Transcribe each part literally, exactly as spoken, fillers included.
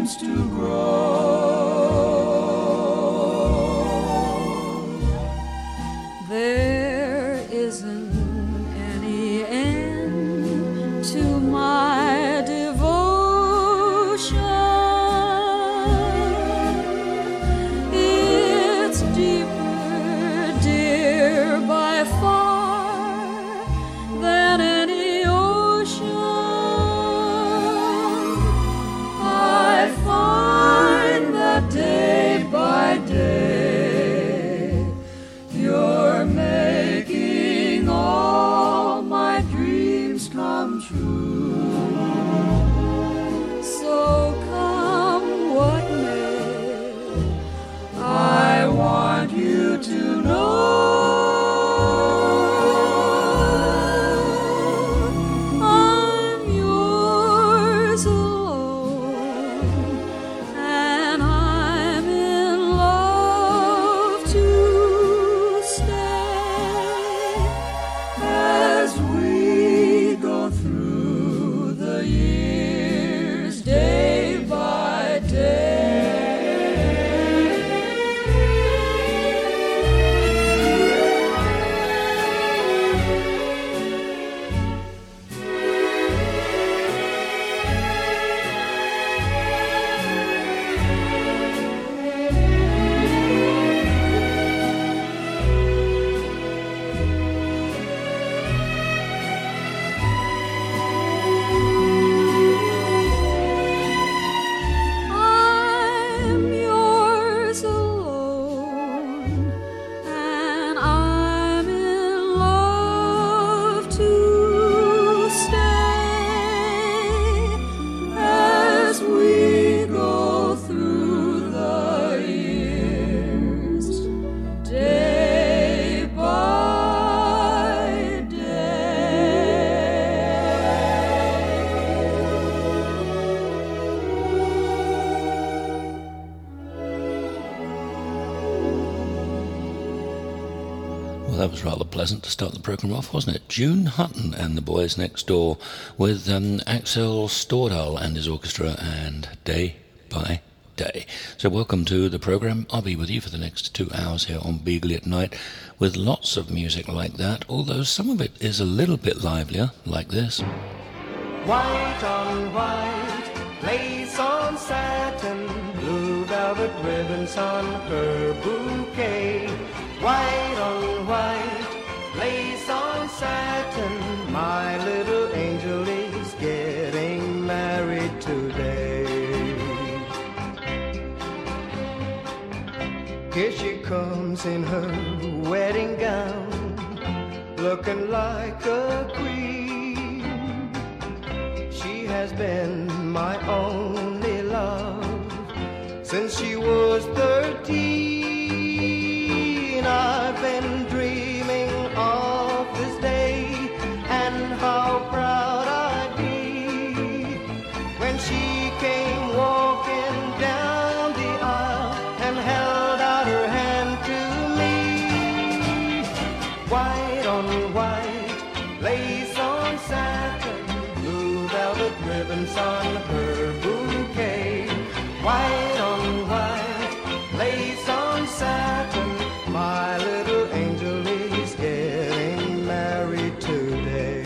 begins to grow. There isn't any end to my devotion. It's deeper, dear, by far than any ocean. I find that day by day you're making all my dreams come true. So come what may, I want you to know I'm yours alone, and I'm in love to stay as we go through the years day by day. I'm yours alone, and I'm in love to stay as we go through the years day by day. Well, that was rather pleasant to start the programme off, wasn't it? June Hutton and the Boys Next Door with um, Axel Stordahl and his orchestra and Day by Day. So welcome to the programme. I'll be with you for the next two hours here on Beagley at Night with lots of music like that, although some of it is a little bit livelier, like this. White on white, lace on satin, blue velvet ribbons on her bouquet. White on white, lace on satin, my little angel is getting married today. Here she comes in her wedding gown, looking like a queen. She has been my only love since she was thirteen. I've been dreaming of this day and how proud I'd be when she came walking down the aisle and held out her hand to me. White on white, lace on satin, blue velvet ribbons on her bouquet. White on white, lace on satin, my little angel is getting married today.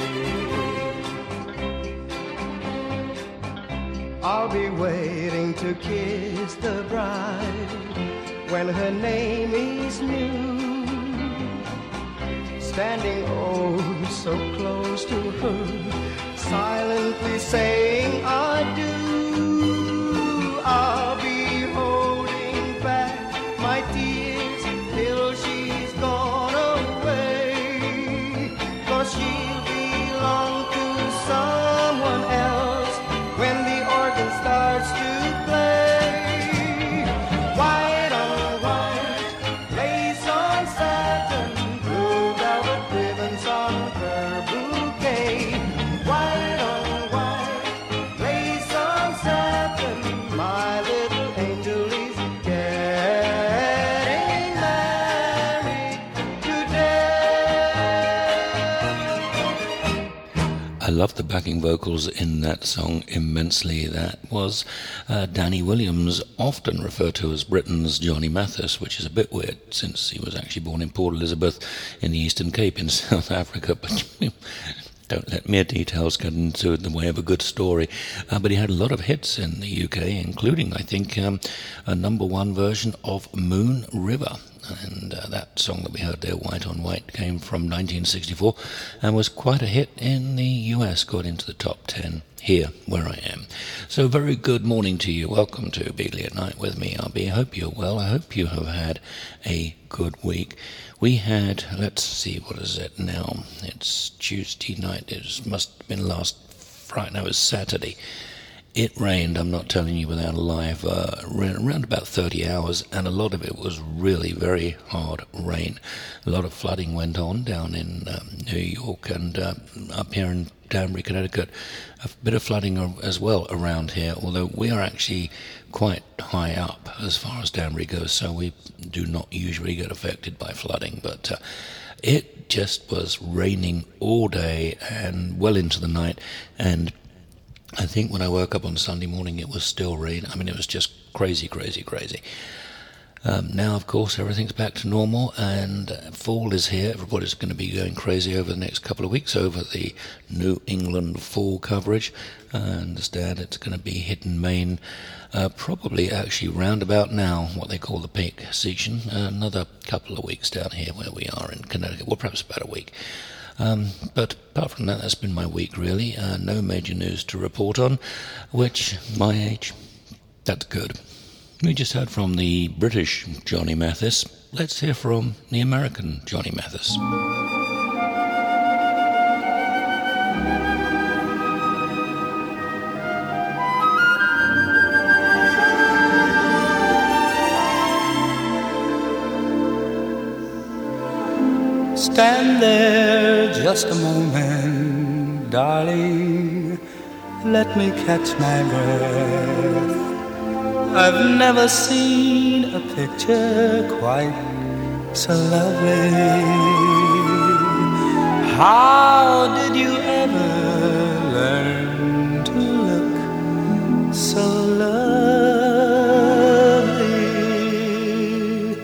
I'll be waiting to kiss the bride when her name is new, standing oh so close to her, silently saying I do. I'll be holding back my tears till she's gone away, 'cause she'll belong to someone else when the organ starts to play. White on white, lace on satin, blue velvet ribbons on her bouquet. White on white, love the backing vocals in that song immensely. That was uh, Danny Williams, often referred to as Britain's Johnny Mathis, which is a bit weird since he was actually born in Port Elizabeth in the Eastern Cape in South Africa, but don't let mere details get into the way of a good story. Uh, but he had a lot of hits in the U K, including, I think, um, a number one version of Moon River. And uh, that song that we heard there, White on White, came from nineteen sixty-four and was quite a hit in the U S, got into the top ten here where I am. So very good morning to you. Welcome to Beatley at Night with me, R B. I hope you're well. I hope you have had a good week. We had, let's see, what is it now? It's Tuesday night. It must have been last Friday. No, it was Saturday. It rained, I'm not telling you without a lie, for around about thirty hours, and a lot of it was really very hard rain. A lot of flooding went on down in um, New York and uh, up here in Danbury, Connecticut. A bit of flooding as well around here, although we are actually quite high up as far as Danbury goes, so we do not usually get affected by flooding, but uh, it just was raining all day and well into the night, and I think when I woke up on Sunday morning it was still raining. I mean, it was just crazy, crazy, crazy. Um, now, of course, everything's back to normal, and uh, fall is here. Everybody's going to be going crazy over the next couple of weeks over the New England fall coverage. I understand it's going to be hitting Maine uh, probably actually round about now, what they call the peak season. Uh, another couple of weeks down here where we are in Connecticut, well, perhaps about a week. Um, but apart from that, that's been my week, really. Uh, no major news to report on, which, my age, that's good. We just heard from the British Johnny Mathis. Let's hear from the American Johnny Mathis. Stand there just a moment, darling, let me catch my breath. I've never seen a picture quite so lovely. How did you ever learn to look so lovely,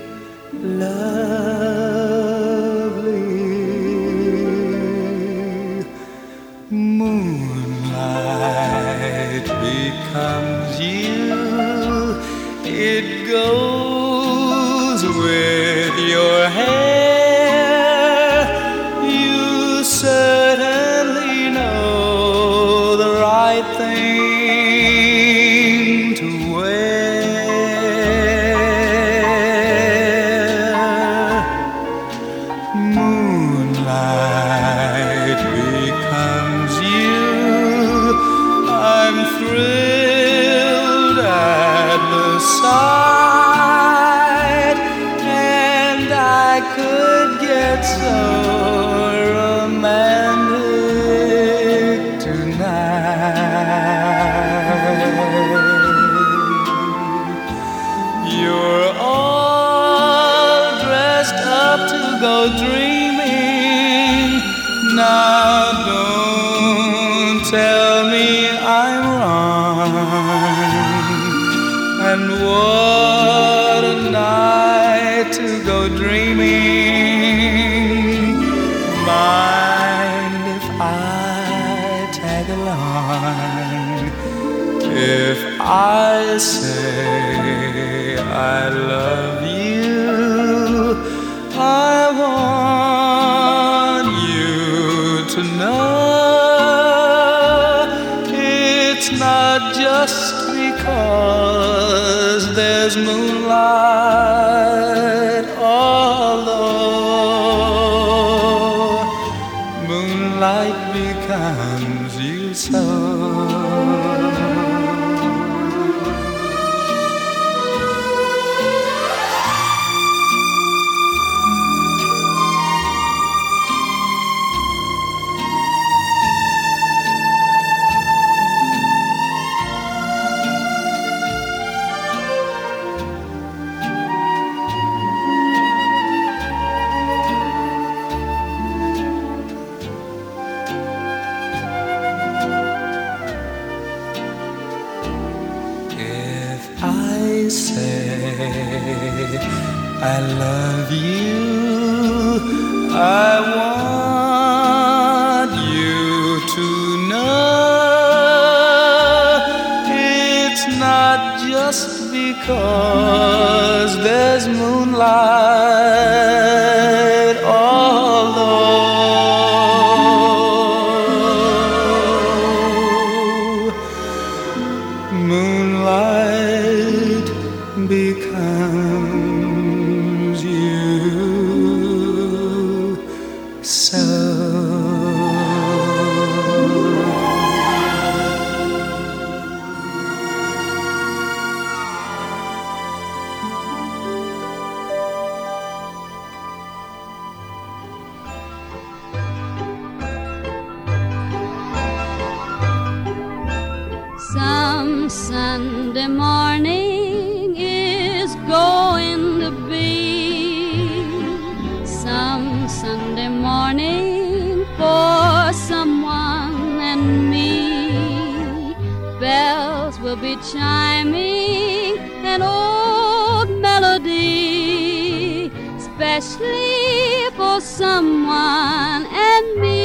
lovely? Moonlight becomes you. It goes with your hair. You certainly know the right thing to wear. Moonlight becomes you. I'm thrilled at the sight, and I could get so romantic tonight. You're all dressed up to go dreaming. Now don't tell me I'm wrong. And what a night to go dreaming. Mind if I tag along? If I say I love you, I want you to know it's not just because there's moonlight, although moonlight becomes you so. say I love you. I want you to know it's not just because there's moonlight, although moonlight becomes you so. Some Sunday morning is going to be some Sunday morning for someone and me. Bells will be chiming an old melody, especially for someone and me.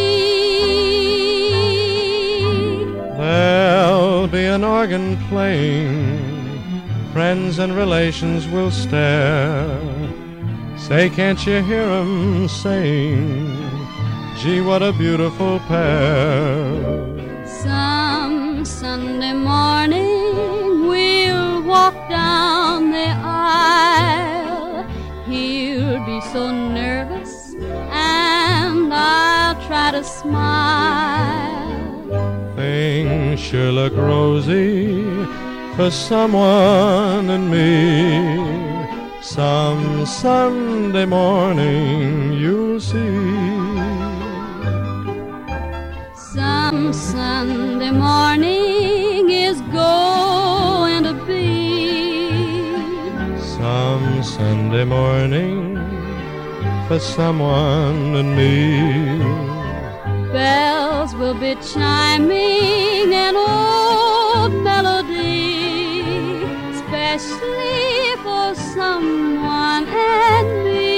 There'll be an organ playing, friends and relations will stare. Say, can't you hear 'em saying, gee, what a beautiful pair. Some Sunday morning we'll walk down the aisle. He'll be so nervous and I'll try to smile. Things sure look rosy for someone and me. Some Sunday morning you'll see. Some Sunday morning is going to be some Sunday morning for someone and me. Bells will be chiming an old melody, especially for someone and me.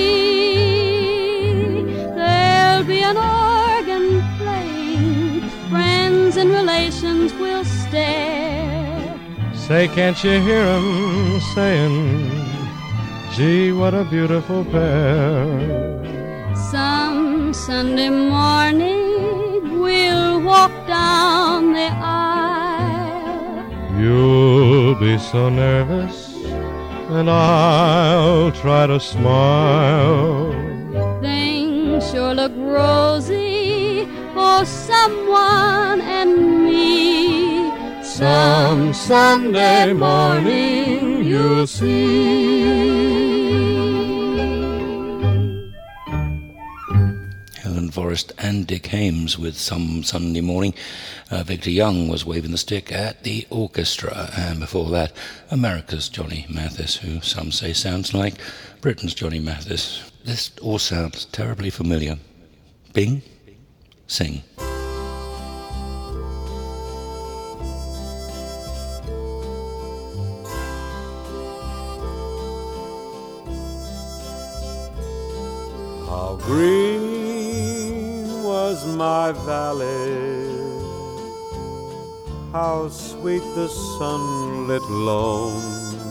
There'll be an organ playing, friends and relations will stare. Say, can't you hear 'em saying, gee, what a beautiful pair. Some Sunday morning we'll walk down the aisle. You'll be so nervous and I'll try to smile. Things sure look rosy for someone and me. Some Sunday morning you'll see. Helen Forrest and Dick Haymes with Some Sunday Morning. Uh, Victor Young was waving the stick at the orchestra, and before that, America's Johnny Mathis, who some say sounds like Britain's Johnny Mathis. This all sounds terribly familiar. Bing, sing. How green was my valley, how sweet the sunlit lawn,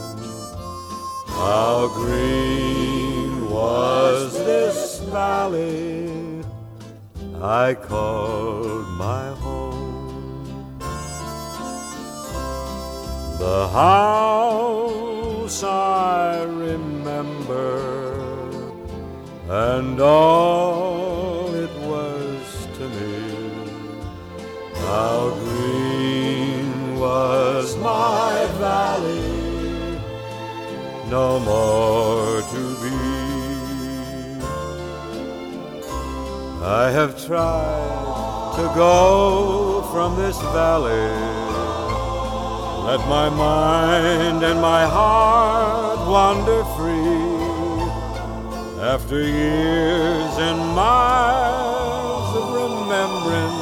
how green was this valley I called my home. The house I remember, and all it was to me. How green was my valley, no more to be. I have tried to go from this valley, let my mind and my heart wander free. After years and miles of remembering,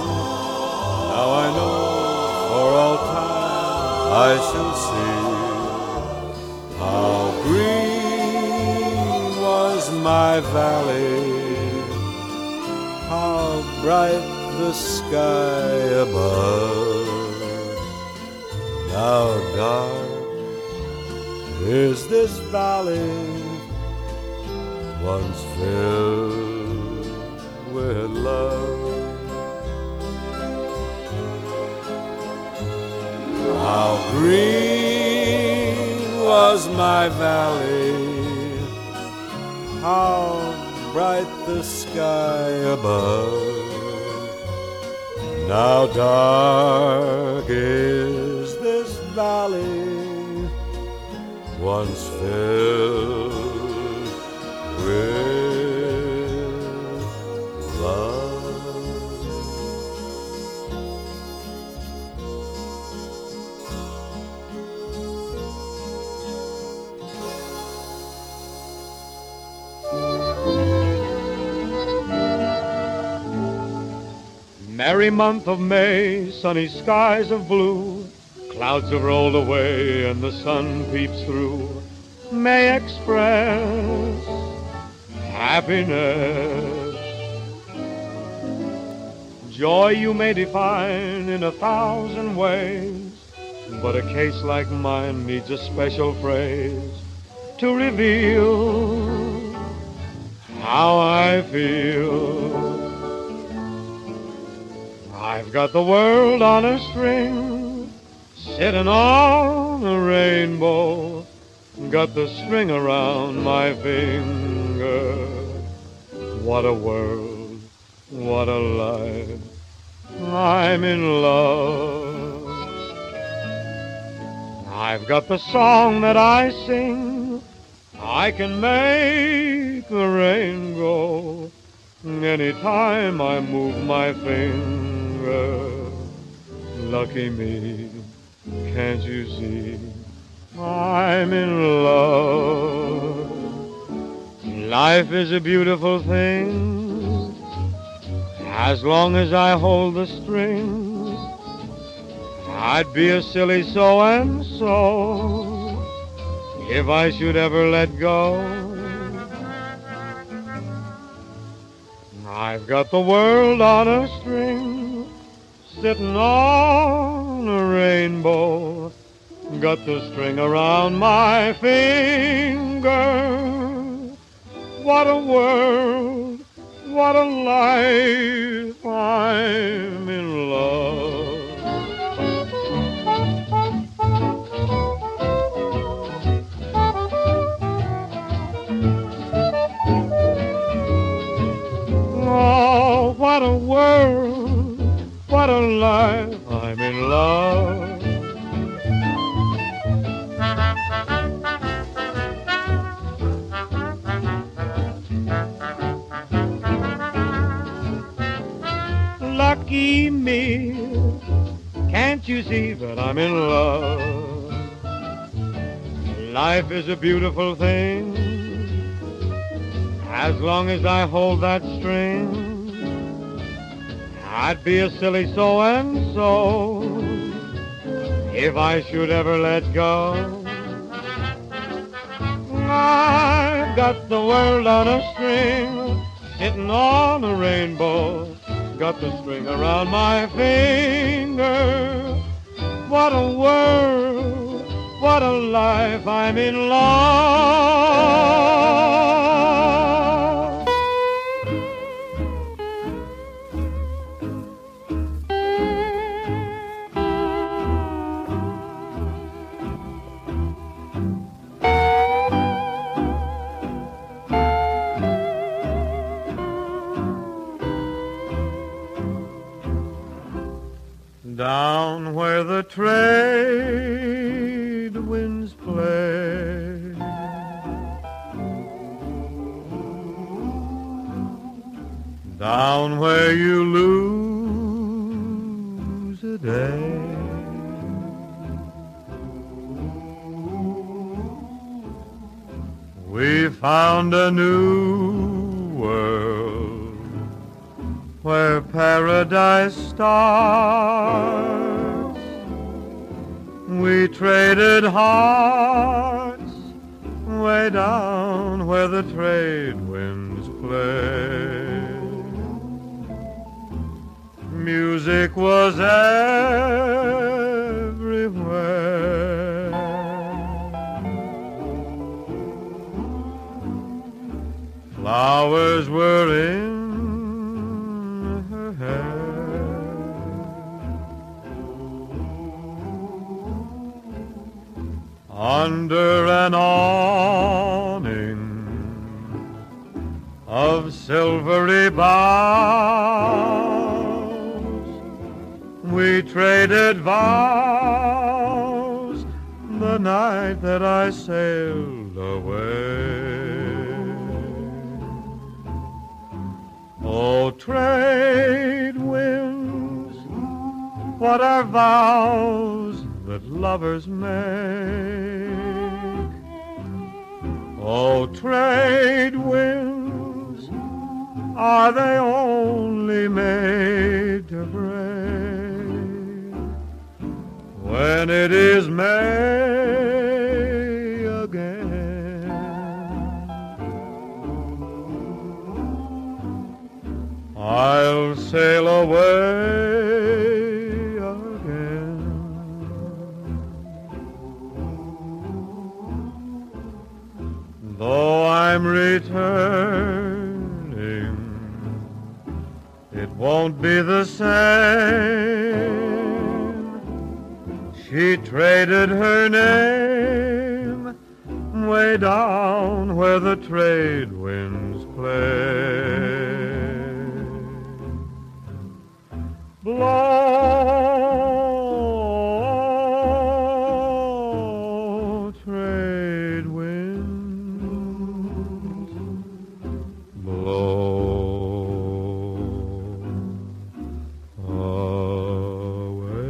now I know for all time I shall see my valley, how bright the sky above. Now dark is this valley, once filled with love. How green was my valley, how bright the sky above. Now dark is this valley, once filled with love. Merry month of May, sunny skies of blue, clouds have rolled away and the sun peeps through. May express happiness. Joy you may define in a thousand ways, but a case like mine needs a special phrase to reveal how I feel. I've got the world on a string, sitting on a rainbow, got the string around my finger. What a world, what a life, I'm in love. I've got the song that I sing, I can make the rain go anytime I move my finger. Lucky me, can't you see, I'm in love. Life is a beautiful thing, as long as I hold the strings. I'd be a silly so-and-so if I should ever let go. I've got the world on a string, sitting on a rainbow, got the string around my finger. What a world, what a life, I'm in love. Oh, what a world, what a life, I'm in love. Lucky me, can't you see that I'm in love? Life is a beautiful thing, as long as I hold that string. I'd be a silly so-and-so if I should ever let go. I've got the world on a string, sitting on a rainbow, got the string around my finger. What a world, what a life, I'm in love. Down where the trade winds play, down where you lose a day, we found a new world where paradise starts. We traded hearts way down where where the trade winds play. Music was everywhere. Flowers were in her hair. Under an awning of silvery boughs, we traded vows the night that I sailed away. Oh, trade winds, what are vows that lovers make? Oh, trade winds, are they only made to break? When it is May again, I'll sail away again. Though I'm returning, it won't be the same. She traded her name way down where the trade winds play. Blow, trade winds, blow away.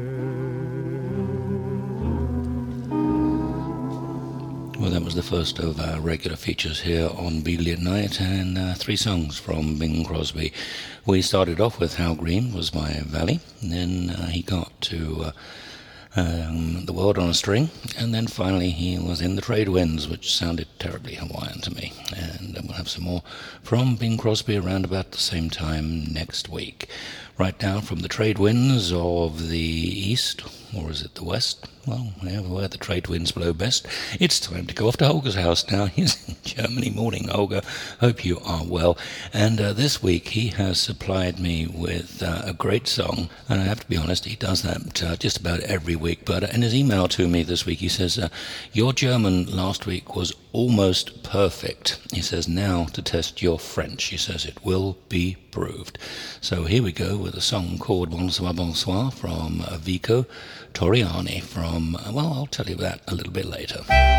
Well, that was the first of our regular features here on Beatley at Night, and uh, three songs from Bing Crosby. We started off with How Green Was My Valley, and then uh, he got to uh, um, The World on a String, and then finally he was in The Trade Winds, which sounded terribly Hawaiian to me. And uh, we'll have some more from Bing Crosby around about the same time next week. Right now from the trade winds of the east, or is it the west? Well, wherever where the trade winds blow best. It's time to go off to Holger's house now. He's in Germany. Morning, Holger. Hope you are well. And uh, this week he has supplied me with uh, a great song. And I have to be honest, he does that uh, just about every week. But in his email to me this week, he says, uh, your German last week was almost perfect. He says, now to test your French. He says, it will be proved. So here we go with a song called Bonsoir, Bonsoir from uh, Vico Torriani from, uh, well, I'll tell you that a little bit later.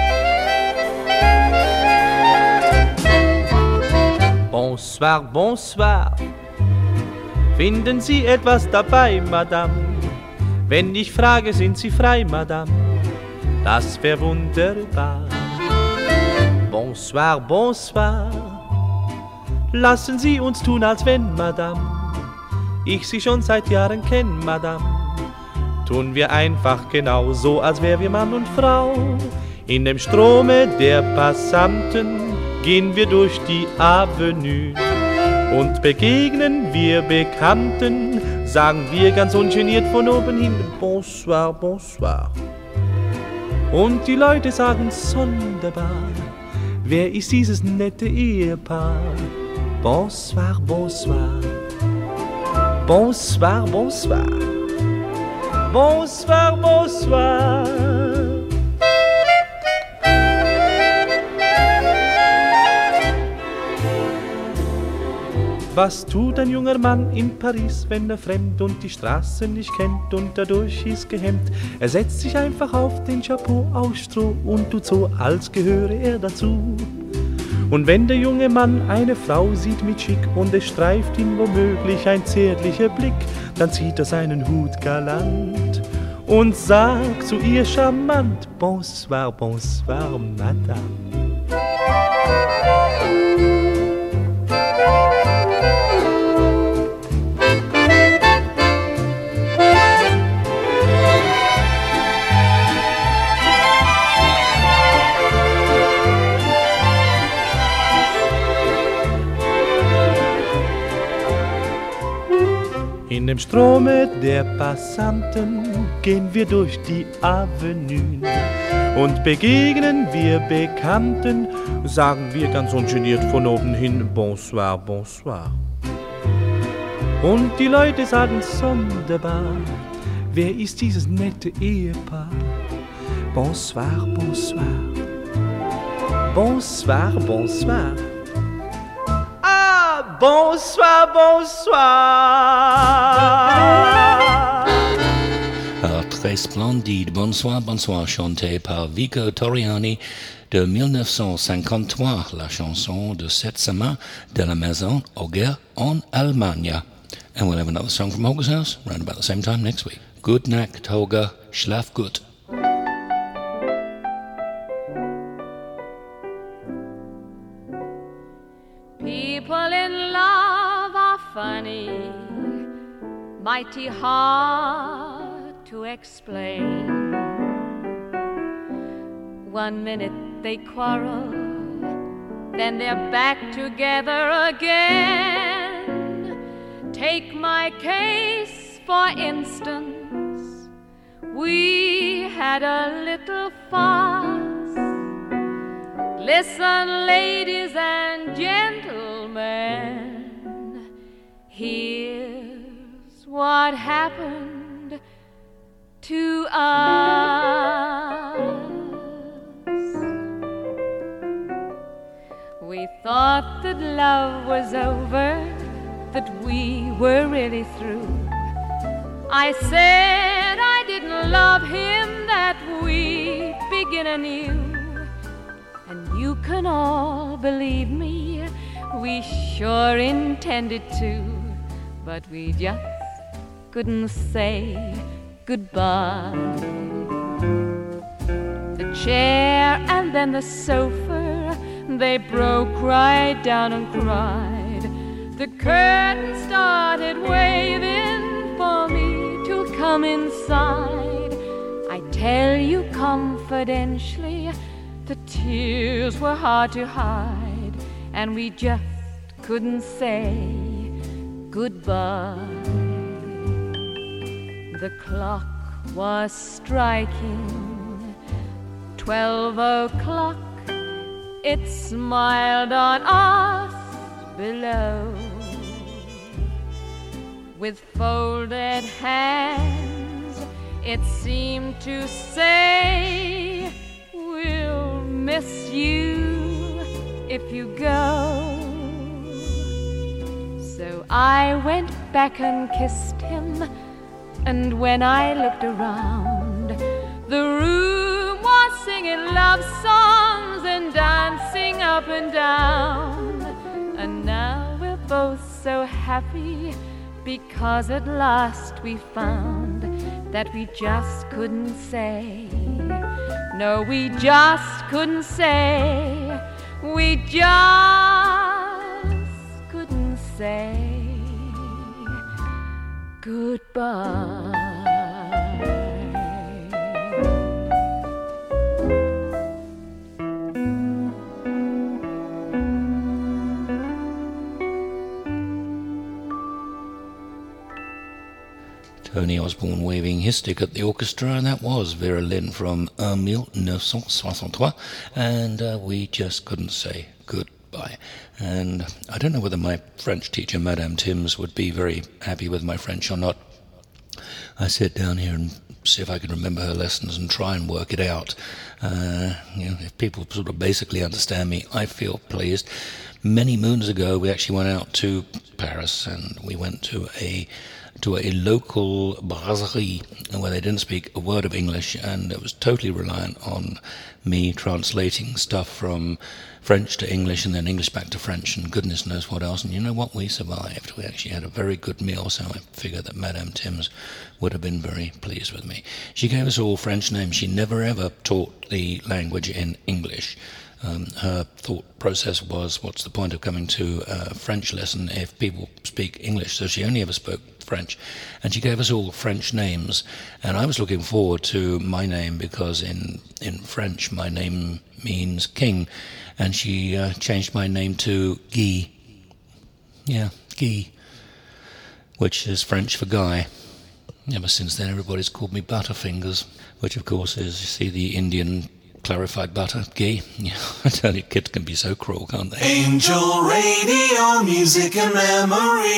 Bonsoir, bonsoir. Finden Sie etwas dabei, Madame? Wenn ich frage, sind Sie frei, Madame? Das wär wunderbar. Bonsoir, bonsoir. Lassen Sie uns tun, als wenn, Madame, ich Sie schon seit Jahren kenn, Madame. Tun wir einfach genau so, als wär wir Mann und Frau. In dem Strome der Passanten gehen wir durch die Avenue und begegnen wir Bekannten, sagen wir ganz ungeniert von oben hinten Bonsoir, bonsoir. Und die Leute sagen sonderbar, wer ist dieses nette Ehepaar? Bonsoir, bonsoir. Bonsoir, bonsoir. Bonsoir, bonsoir. Was tut ein junger Mann in Paris, wenn er fremd und die Straße nicht kennt und dadurch ist gehemmt? Er setzt sich einfach auf den Chapeau aus Stroh und tut so, als gehöre er dazu. Und wenn der junge Mann eine Frau sieht mit Schick und es streift ihn womöglich ein zärtlicher Blick, dann zieht er seinen Hut galant und sagt zu ihr charmant, Bonsoir, bonsoir, Madame. dem Strome der Passanten gehen wir durch die Avenue und begegnen wir Bekannten, sagen wir ganz ungeniert von oben hin Bonsoir, bonsoir. Und die Leute sagen sonderbar, wer ist dieses nette Ehepaar? Bonsoir, bonsoir. Bonsoir, bonsoir. Ah, bonsoir, bonsoir. Alors, très splendide. Bonsoir, bonsoir, chanté par Vico Torriani de dix-neuf cent cinquante-trois, la chanson de Sept Semaines de la Maison Auger en Allemagne. And we'll have another song from Holger's house around about the same time next week. Good Nacht, Holger. Schlaf gut. People in love are funny, mighty hard to explain. One minute they quarrel, then they're back together again. Take my case, for instance. We had a little fuss. Listen, ladies and gentlemen, here's what happened to us. We thought that love was over, that we were really through. I said I didn't love him, that we'd begin anew. And you can all believe me, we sure intended to, but we just couldn't say goodbye. The chair and then the sofa, they broke right down and cried. The curtain started waving for me to come inside. I tell you confidentially, the tears were hard to hide, and we just couldn't say goodbye. The clock was striking twelve o'clock. It smiled on us below. With folded hands, it seemed to say, we'll miss you if you go. So I went back and kissed him, and when I looked around, the room was singing love songs and dancing up and down. And now we're both so happy, because at last we found that we just couldn't say. No, we just couldn't say. We just couldn't say goodbye. Tony Osborne waving his stick at the orchestra, and that was Vera Lynn from nineteen sixty-three, and uh, we just couldn't say goodbye. And I don't know whether my French teacher, Madame Timms, would be very happy with my French or not. I sit down here and see if I can remember her lessons and try and work it out. Uh, you know, if people sort of basically understand me, I feel pleased. Many moons ago, we actually went out to Paris, and we went to a to a local brasserie where they didn't speak a word of English, and it was totally reliant on me translating stuff from French to English and then English back to French and goodness knows what else. And you know what? We survived. We actually had a very good meal, so I figure that Madame Timms would have been very pleased with me. She gave us all French names. She never ever taught the language in English. Um, her thought process was, what's the point of coming to a French lesson if people speak English? So she only ever spoke French, and she gave us all French names, and I was looking forward to my name, because in in French my name means king, and she uh, changed my name to Guy. Yeah, Guy. which is French for guy. Ever since then, everybody's called me Butterfingers, which of course is, you see, the Indian clarified butter, ghee. Yeah, I tell you, kids can be so cruel, can't they? Angel Radio, music and memories.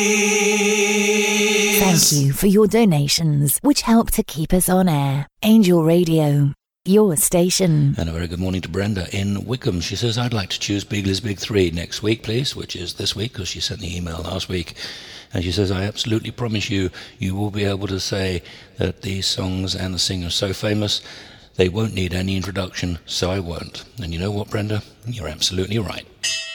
Thank you for your donations, which help to keep us on air. Angel Radio, your station. And a very good morning to Brenda in Wickham. She says, I'd like to choose Beagle's Big Three next week, please, which is this week, because she sent the email last week. And she says, I absolutely promise you, you will be able to say that these songs and the singer are so famous, they won't need any introduction, so I won't. And you know what, Brenda? You're absolutely right.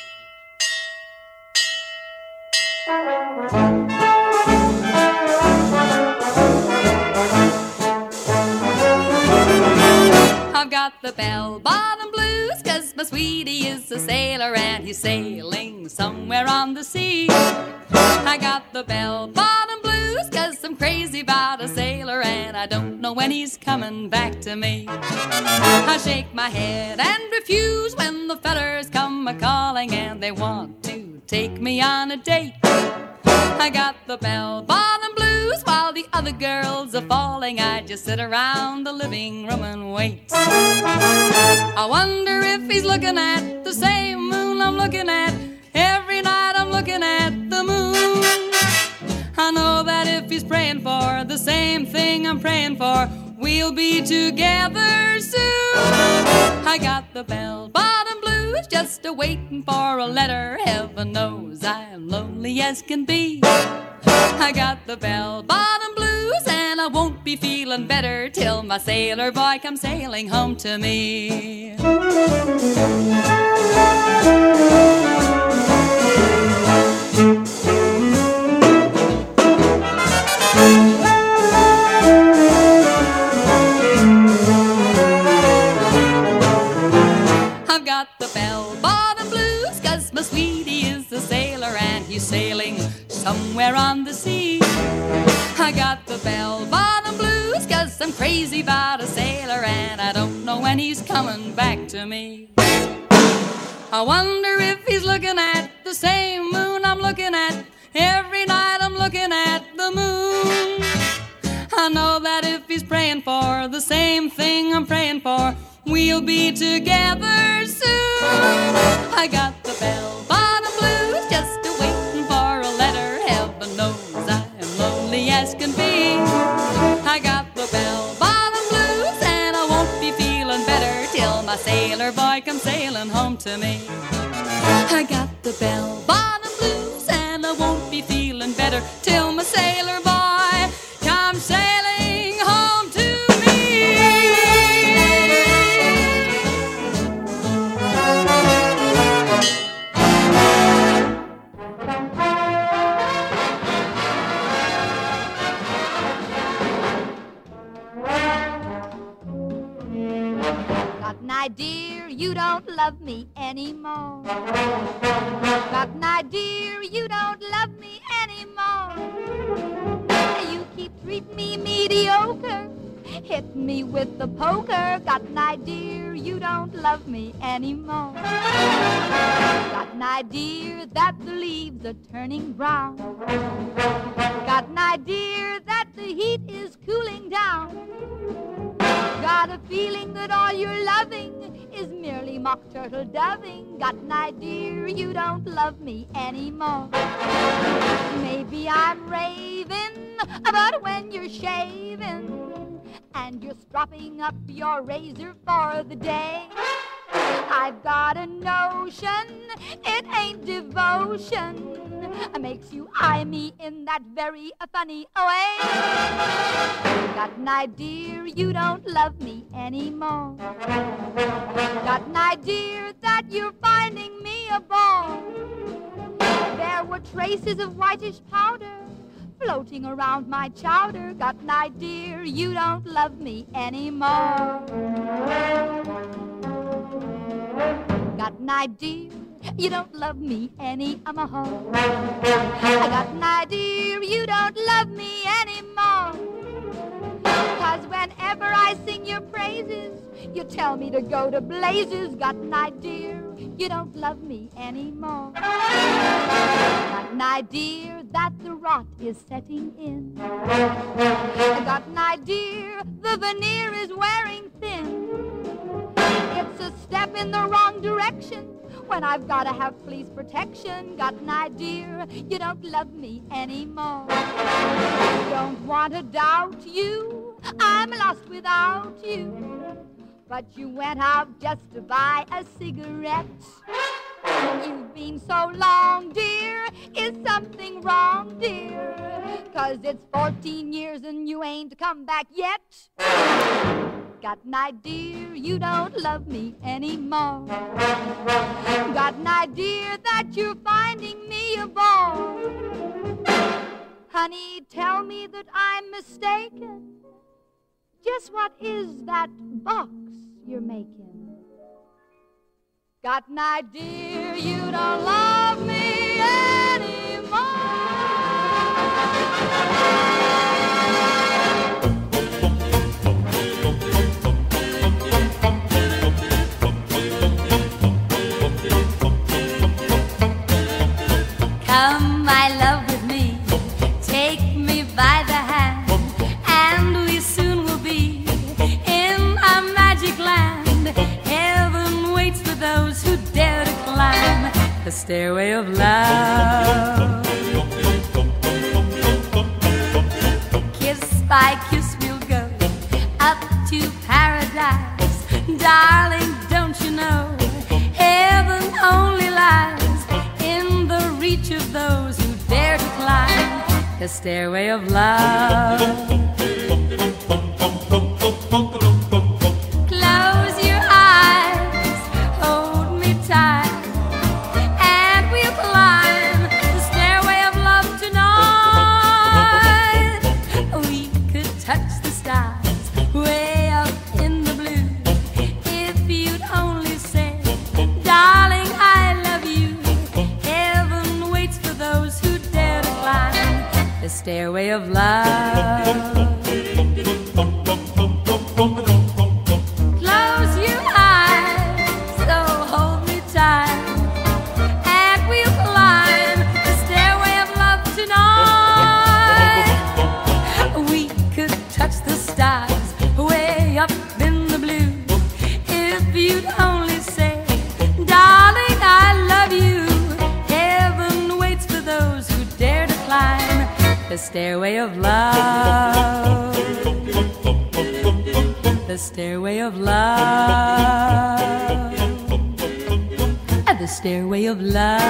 I've got the bell-bottom blues, 'cause my sweetie is a sailor and he's sailing somewhere on the sea. I got the bell-bottom blues, 'cause I'm crazy about a sailor and I don't know when he's coming back to me. I shake my head and refuse when the fellers come a-calling and they want to take me on a date. I got the bell-bottom blues while the other girls are falling. I just sit around the living room and wait. I wonder if he's looking at the same moon I'm looking at. Every night I'm looking at the moon. I know that if he's praying for the same thing I'm praying for, we'll be together soon. I got the bell-bottom blues, just a-waiting for a letter. Heaven knows I'm lonely as can be. I got the bell-bottom blues, and I won't be feeling better till my sailor boy comes sailing home to me. I've got the bell-bottom blues, 'cause my sweetie is a sailor and he's sailing somewhere on the sea. I got the bell-bottom blues, 'cause I'm crazy about a sailor and I don't know when he's coming back to me. I wonder if he's looking at the same moon I'm looking at. Every night I'm looking at the moon. I know that if he's praying for the same thing I'm praying for, we'll be together soon. I got the bell-bottom blues, just a-waiting for a letter. Heaven knows I am lonely as can be. I got the bell-bottom blues, and I won't be feeling better till my sailor boy comes sailing home to me. I got the bell-bottom blues, and I won't be feeling better till my sailor boy comes sailing home to me. Cotton Eye dear, you don't love me anymore. Cotton Eye dear, you don't love me anymore. You keep treating me mediocre, hit me with the poker. Cotton Eye dear, you don't love me anymore. Cotton Eye dear, that the leaves are turning brown. Cotton Eye dear, that the heat is cooling down. Got a feeling that all your loving is merely mock turtle doving. Cotton Eye dear, you don't love me anymore. Maybe I'm raving, but when you're shaving and you're stropping up your razor for the day, I've got a notion, it ain't devotion, makes you eye me in that very uh, funny way. Cotton Eye dear, you don't love me anymore. Cotton Eye dear, that you're finding me a bore. There were traces of whitish powder floating around my chowder. Cotton Eye dear, you don't love me anymore. Cotton Eye dear, you don't love me any more. I got an idea you don't love me anymore. 'Cause whenever I sing your praises, you tell me to go to blazes. Got an idea you don't love me anymore. Got an idea that the rot is setting in. I got an idea the veneer is wearing thin. It's a step in the wrong direction when I've got to have police protection. Got an idea you don't love me anymore. Don't want to doubt you, I'm lost without you. But you went out just to buy a cigarette. You've been so long, dear, is something wrong, dear? 'Cause it's fourteen years and you ain't come back yet. Got an idea you don't love me anymore. Got an idea that you're finding me a bore. Honey, tell me that I'm mistaken. Just what is that box you're making? Got an idea you don't love me anymore. Come, my love, with me. Take me by the hand, and we soon will be in a magic land. Heaven waits for those who dare to climb the stairway of love. Kiss by kiss we'll go up to paradise. Darling, don't you know, heaven only lies in the reach of those who dare to climb the stairway of love. Close your eyes, hold me tight, and we'll climb the stairway of love tonight. We could touch the stars way up in the blue if you'd only say, darling, I love you. Heaven waits for those who dare to climb the stairway of love. Close your eyes, so hold me tight, and we'll climb the stairway of love tonight. We could touch the stars way up in the blue if you'd only say, darling, I love you. Heaven waits for those who dare to climb the stairway of love. The stairway of love. The stairway of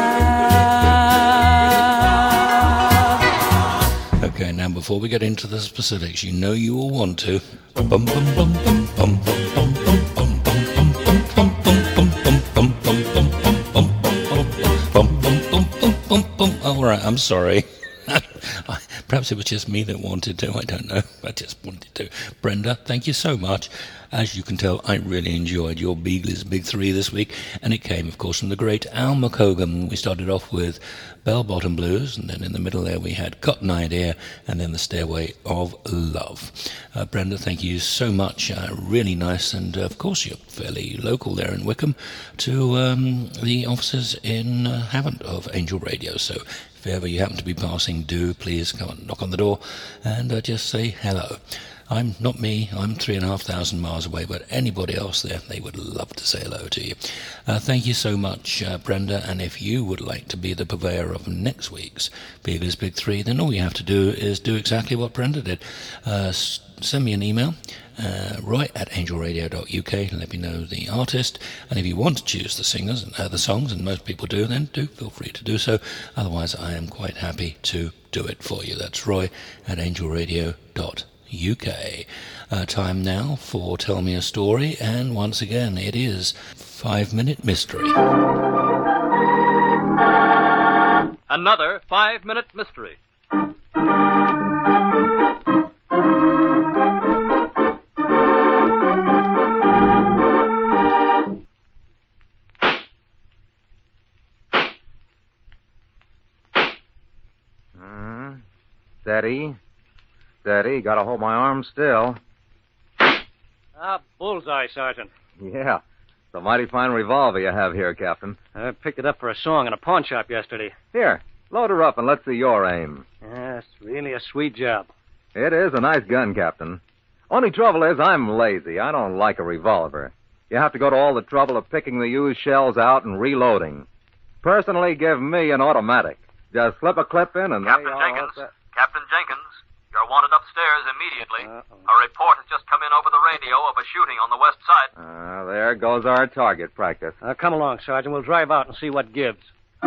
love. Okay, now before we get into the specifics, you know you will want to. Bum bum bum bum bum bum bum bum bum bum bum bum bum bum bum bum bum bum bum bum. All right, I'm sorry. Perhaps it was just me that wanted to. I don't know. I just wanted to. Brenda, thank you so much. As you can tell, I really enjoyed your Beagles Big Three this week, and it came, of course, from the great Al McCogan. We started off with Bell Bottom Blues, and then in the middle there we had Got an Idea, and then the Stairway of Love. Uh, Brenda, thank you so much. Uh, really nice, and uh, of course you're fairly local there in Wickham to um, the offices in uh, Havant of Angel Radio. So if ever you happen to be passing, do please come and knock on the door and uh, just say hello. I'm not me, I'm three and a half thousand miles away, but anybody else there, they would love to say hello to you. Uh, thank you so much, uh, Brenda, and if you would like to be the purveyor of next week's Beagles Big Three, then all you have to do is do exactly what Brenda did. Uh, s- send me an email, uh, roy at angelradio dot uk, and let me know the artist, and if you want to choose the singers, and uh, the songs, and most people do, then do feel free to do so. Otherwise, I am quite happy to do it for you. That's roy at angelradio dot uk. U K. Uh, time now for Tell Me a Story, and once again it is Five Minute Mystery. Another Five Minute Mystery. Uh, steady. Steady. Gotta hold my arm still. Ah, bullseye, Sergeant. Yeah. It's a mighty fine revolver you have here, Captain. I picked it up for a song in a pawn shop yesterday. Here, load her up and let's see your aim. Yeah, it's really a sweet job. It is a nice gun, Captain. Only trouble is I'm lazy. I don't like a revolver. You have to go to all the trouble of picking the used shells out and reloading. Personally, give me an automatic. Just slip a clip in and... Captain they are Jenkins, all set. Captain Jenkins, you're wanted upstairs immediately. Uh-oh. A report has just come in over the radio of a shooting on the west side. Ah, uh, there goes our target practice. Uh, come along, Sergeant. We'll drive out and see what gives.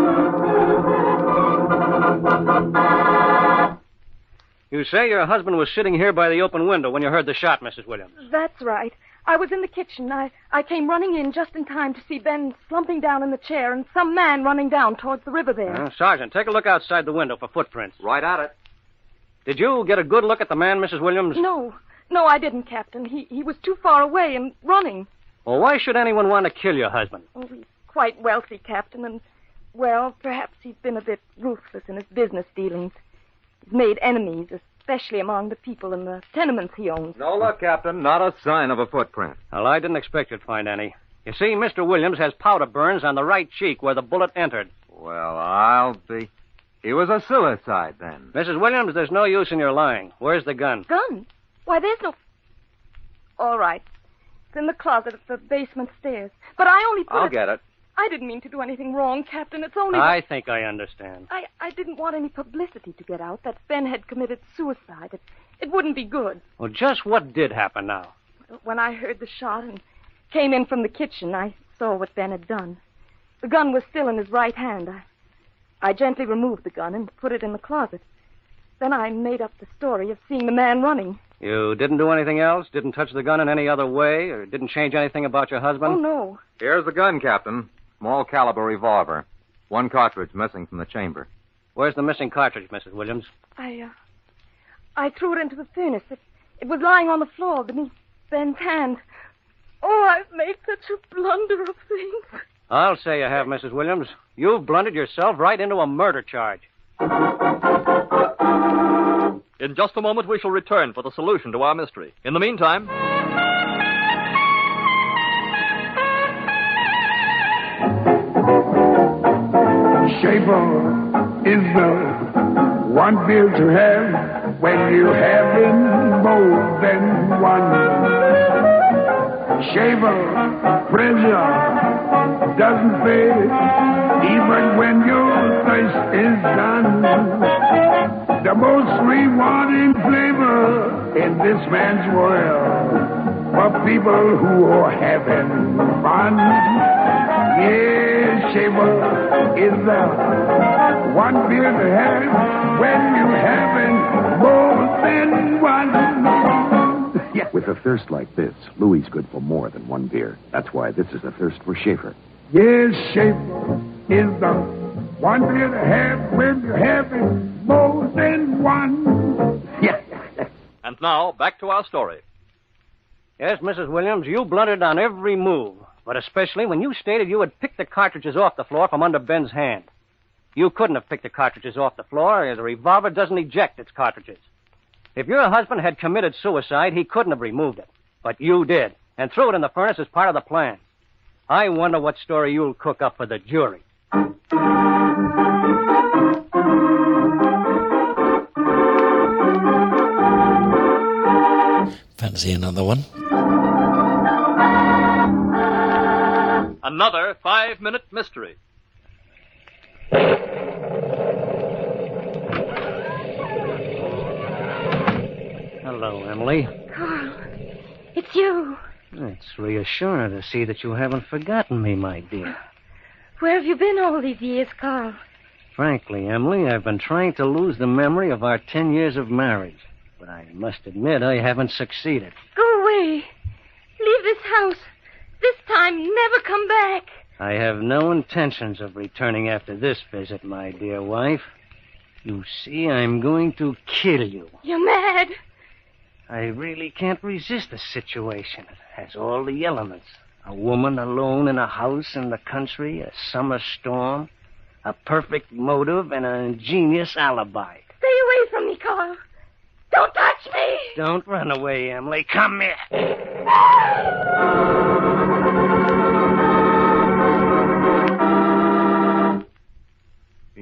You say your husband was sitting here by the open window when you heard the shot, Missus Williams. That's right. I was in the kitchen. I, I came running in just in time to see Ben slumping down in the chair and some man running down towards the river there. Uh, Sergeant, take a look outside the window for footprints. Right at it. Did you get a good look at the man, Missus Williams? No. No, I didn't, Captain. He he was too far away and running. Well, why should anyone want to kill your husband? Oh, he's quite wealthy, Captain, and, well, perhaps he's been a bit ruthless in his business dealings. He's made enemies, especially among the people in the tenements he owns. No luck, Captain. Not a sign of a footprint. Well, I didn't expect you'd find any. You see, Mister Williams has powder burns on the right cheek where the bullet entered. Well, I'll be... He was a suicide, then. Missus Williams, there's no use in your lying. Where's the gun? Gun? Why, there's no... All right. It's in the closet at the basement stairs. But I only put I'll it... get it. I didn't mean to do anything wrong, Captain. It's only... I think I understand. I, I didn't want any publicity to get out that Ben had committed suicide. It, it wouldn't be good. Well, just what did happen now? When I heard the shot and came in from the kitchen, I saw what Ben had done. The gun was still in his right hand. I, I gently removed the gun and put it in the closet. Then I made up the story of seeing the man running. You didn't do anything else? Didn't touch the gun in any other way? Or didn't change anything about your husband? Oh, no. Here's the gun, Captain. Small caliber revolver. One cartridge missing from the chamber. Where's the missing cartridge, Missus Williams? I, uh... I threw it into the furnace. It, it was lying on the floor beneath Ben's hand. Oh, I've made such a blunder of things. I'll say you have, Missus Williams. You've blundered yourself right into a murder charge. In just a moment, we shall return for the solution to our mystery. In the meantime... Shaver is the one beer to have when you having more than one. Shaver pressure doesn't fade even when your thirst is done. The most rewarding flavor in this man's world for people who are having fun. Yes, Shaver is the one beer to have when you're having more than one. Yeah. With a thirst like this, Louis' good for more than one beer. That's why this is a thirst for Schaefer. Yes, Shaver is the one beer to have when you're having more than one. Yeah. And now, back to our story. Yes, Missus Williams, you blundered on every move, but especially when you stated you had picked the cartridges off the floor from under Ben's hand. You couldn't have picked the cartridges off the floor. The revolver doesn't eject its cartridges. If your husband had committed suicide, he couldn't have removed it. But you did, and threw it in the furnace as part of the plan. I wonder what story you'll cook up for the jury. Fancy another one? Another five-minute mystery. Hello, Emily. Carl, it's you. It's reassuring to see that you haven't forgotten me, my dear. Where have you been all these years, Carl? Frankly, Emily, I've been trying to lose the memory of our ten years of marriage. But I must admit I haven't succeeded. Go away. Leave this house. This time, never come back. I have no intentions of returning after this visit, my dear wife. You see, I'm going to kill you. You're mad. I really can't resist the situation. It has all the elements. A woman alone in a house in the country, a summer storm, a perfect motive, and an ingenious alibi. Stay away from me, Carl. Don't touch me! Don't run away, Emily. Come here.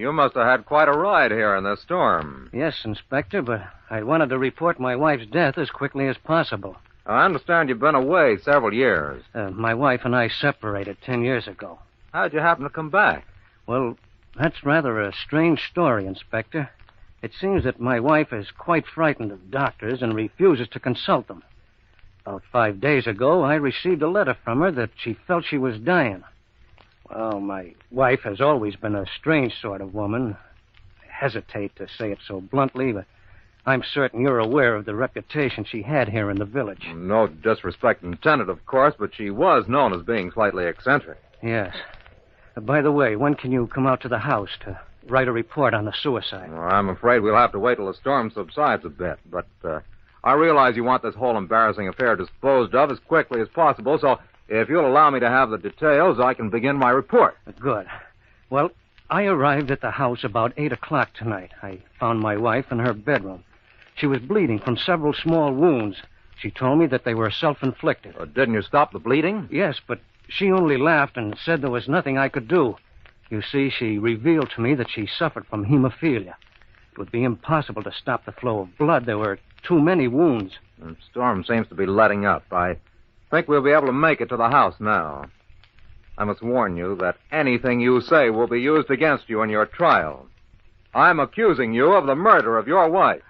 You must have had quite a ride here in this storm. Yes, Inspector, but I wanted to report my wife's death as quickly as possible. I understand you've been away several years. Uh, my wife and I separated ten years ago. How'd you happen to come back? Well, that's rather a strange story, Inspector. It seems that my wife is quite frightened of doctors and refuses to consult them. About five days ago, I received a letter from her that she felt she was dying. Well, my wife has always been a strange sort of woman. I hesitate to say it so bluntly, but I'm certain you're aware of the reputation she had here in the village. No disrespect intended, of course, but she was known as being slightly eccentric. Yes. Uh, by the way, when can you come out to the house to write a report on the suicide? Well, I'm afraid we'll have to wait till the storm subsides a bit, but uh, I realize you want this whole embarrassing affair disposed of as quickly as possible, so if you'll allow me to have the details, I can begin my report. Good. Well, I arrived at the house about eight o'clock tonight. I found my wife in her bedroom. She was bleeding from several small wounds. She told me that they were self-inflicted. Uh, didn't you stop the bleeding? Yes, but she only laughed and said there was nothing I could do. You see, she revealed to me that she suffered from hemophilia. It would be impossible to stop the flow of blood. There were too many wounds. The storm seems to be letting up. I think we'll be able to make it to the house now. I must warn you that anything you say will be used against you in your trial. I'm accusing you of the murder of your wife.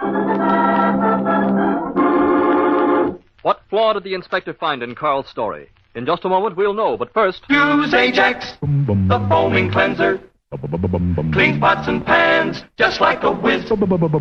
What flaw did the inspector find in Carl's story? In just a moment, we'll know, but first... Use Ajax, the foaming cleanser. Cleans pots and pans, just like a whiz.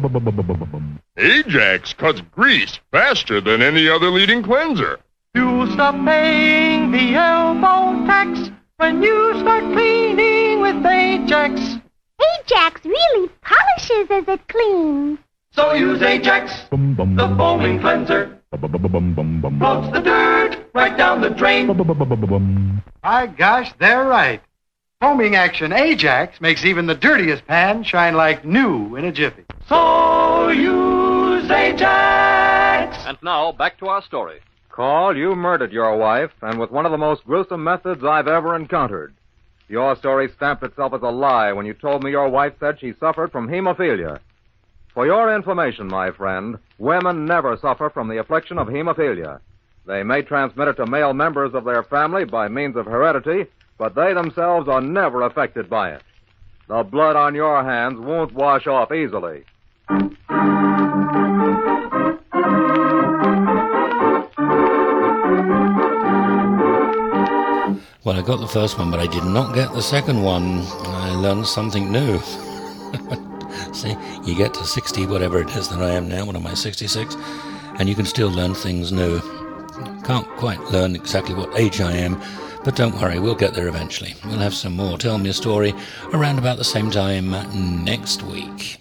Ajax cuts grease faster than any other leading cleanser. You'll stop paying the elbow tax when you start cleaning with Ajax. Ajax really polishes as it cleans. So use Ajax, the foaming cleanser. Floats the dirt right down the drain. My gosh, they're right. Foaming action Ajax makes even the dirtiest pan shine like new in a jiffy. So use Ajax. And now, back to our story. Carl, you murdered your wife, and with one of the most gruesome methods I've ever encountered. Your story stamped itself as a lie when you told me your wife said she suffered from hemophilia. For your information, my friend, women never suffer from the affliction of hemophilia. They may transmit it to male members of their family by means of heredity, but they themselves are never affected by it. The blood on your hands won't wash off easily. Well, I got the first one, but I did not get the second one. I learned something new. See, you get to sixty, whatever it is that I am now, what am I, sixty-six? And you can still learn things new. Can't quite learn exactly what age I am, but don't worry, we'll get there eventually. We'll have some more Tell Me a Story around about the same time next week.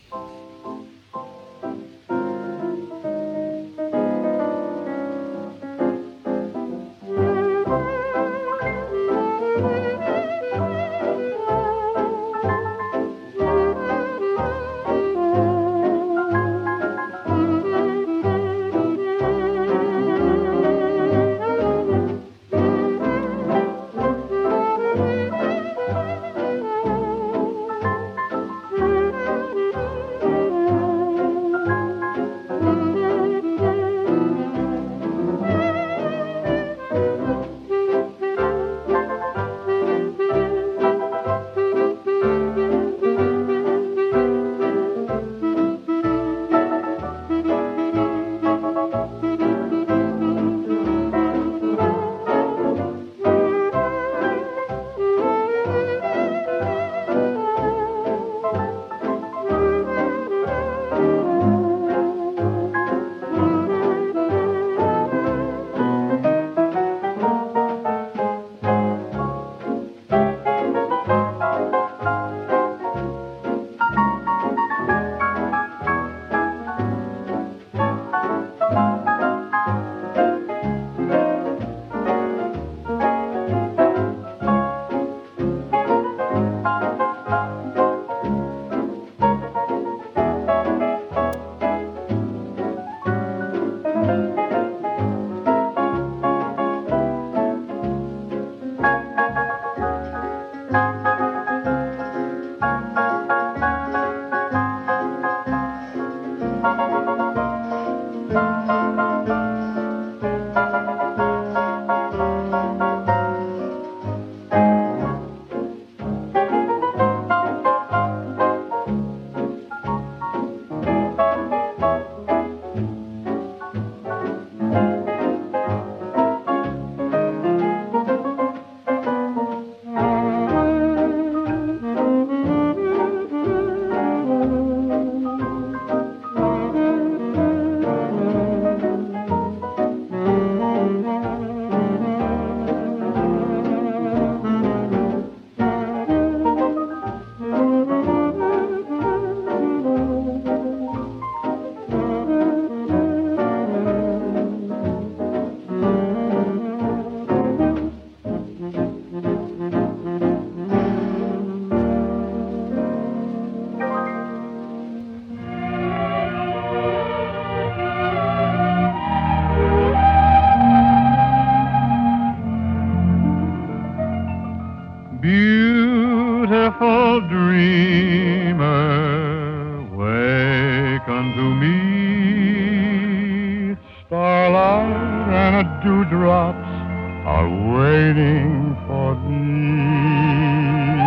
are waiting for thee.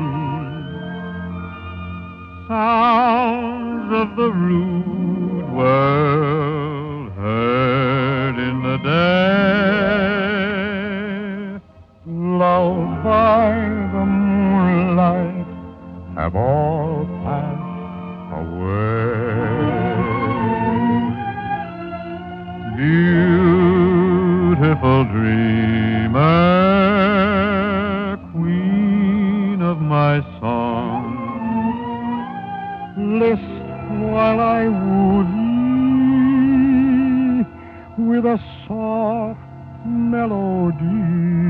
Sounds of the rude world heard in the day, lulled by the moonlight, have all passed away. Beautiful dreamer, queen of my song, list while I woo thee with a soft melody.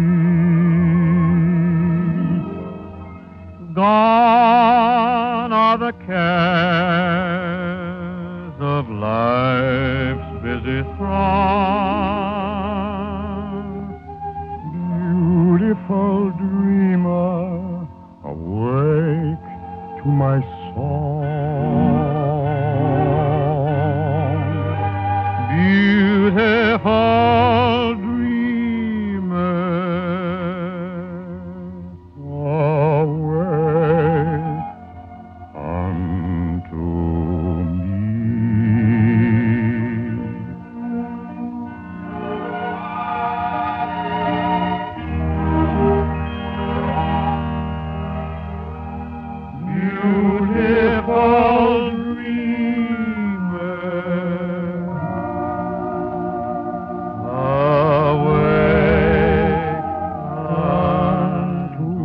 Gone are the cares of life's busy throng. Beautiful dreamer, awake to my song. Beautiful dreamer, awake unto me. Beautiful dreamer, awake unto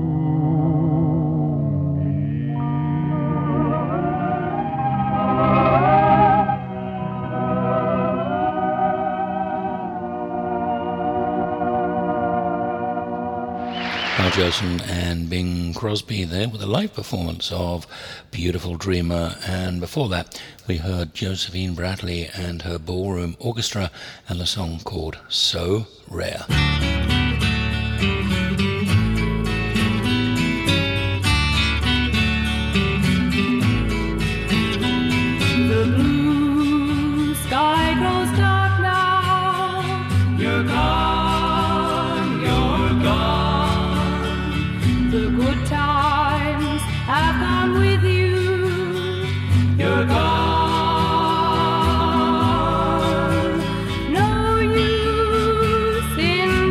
Al Jolson and Bing Crosby there with a live performance of Beautiful Dreamer, and before that we heard Josephine Bradley and her Ballroom Orchestra and the song called So Rare. The blue sky grows dark now. You're gone, you're gone. The good times have gone with you. You're gone. No use in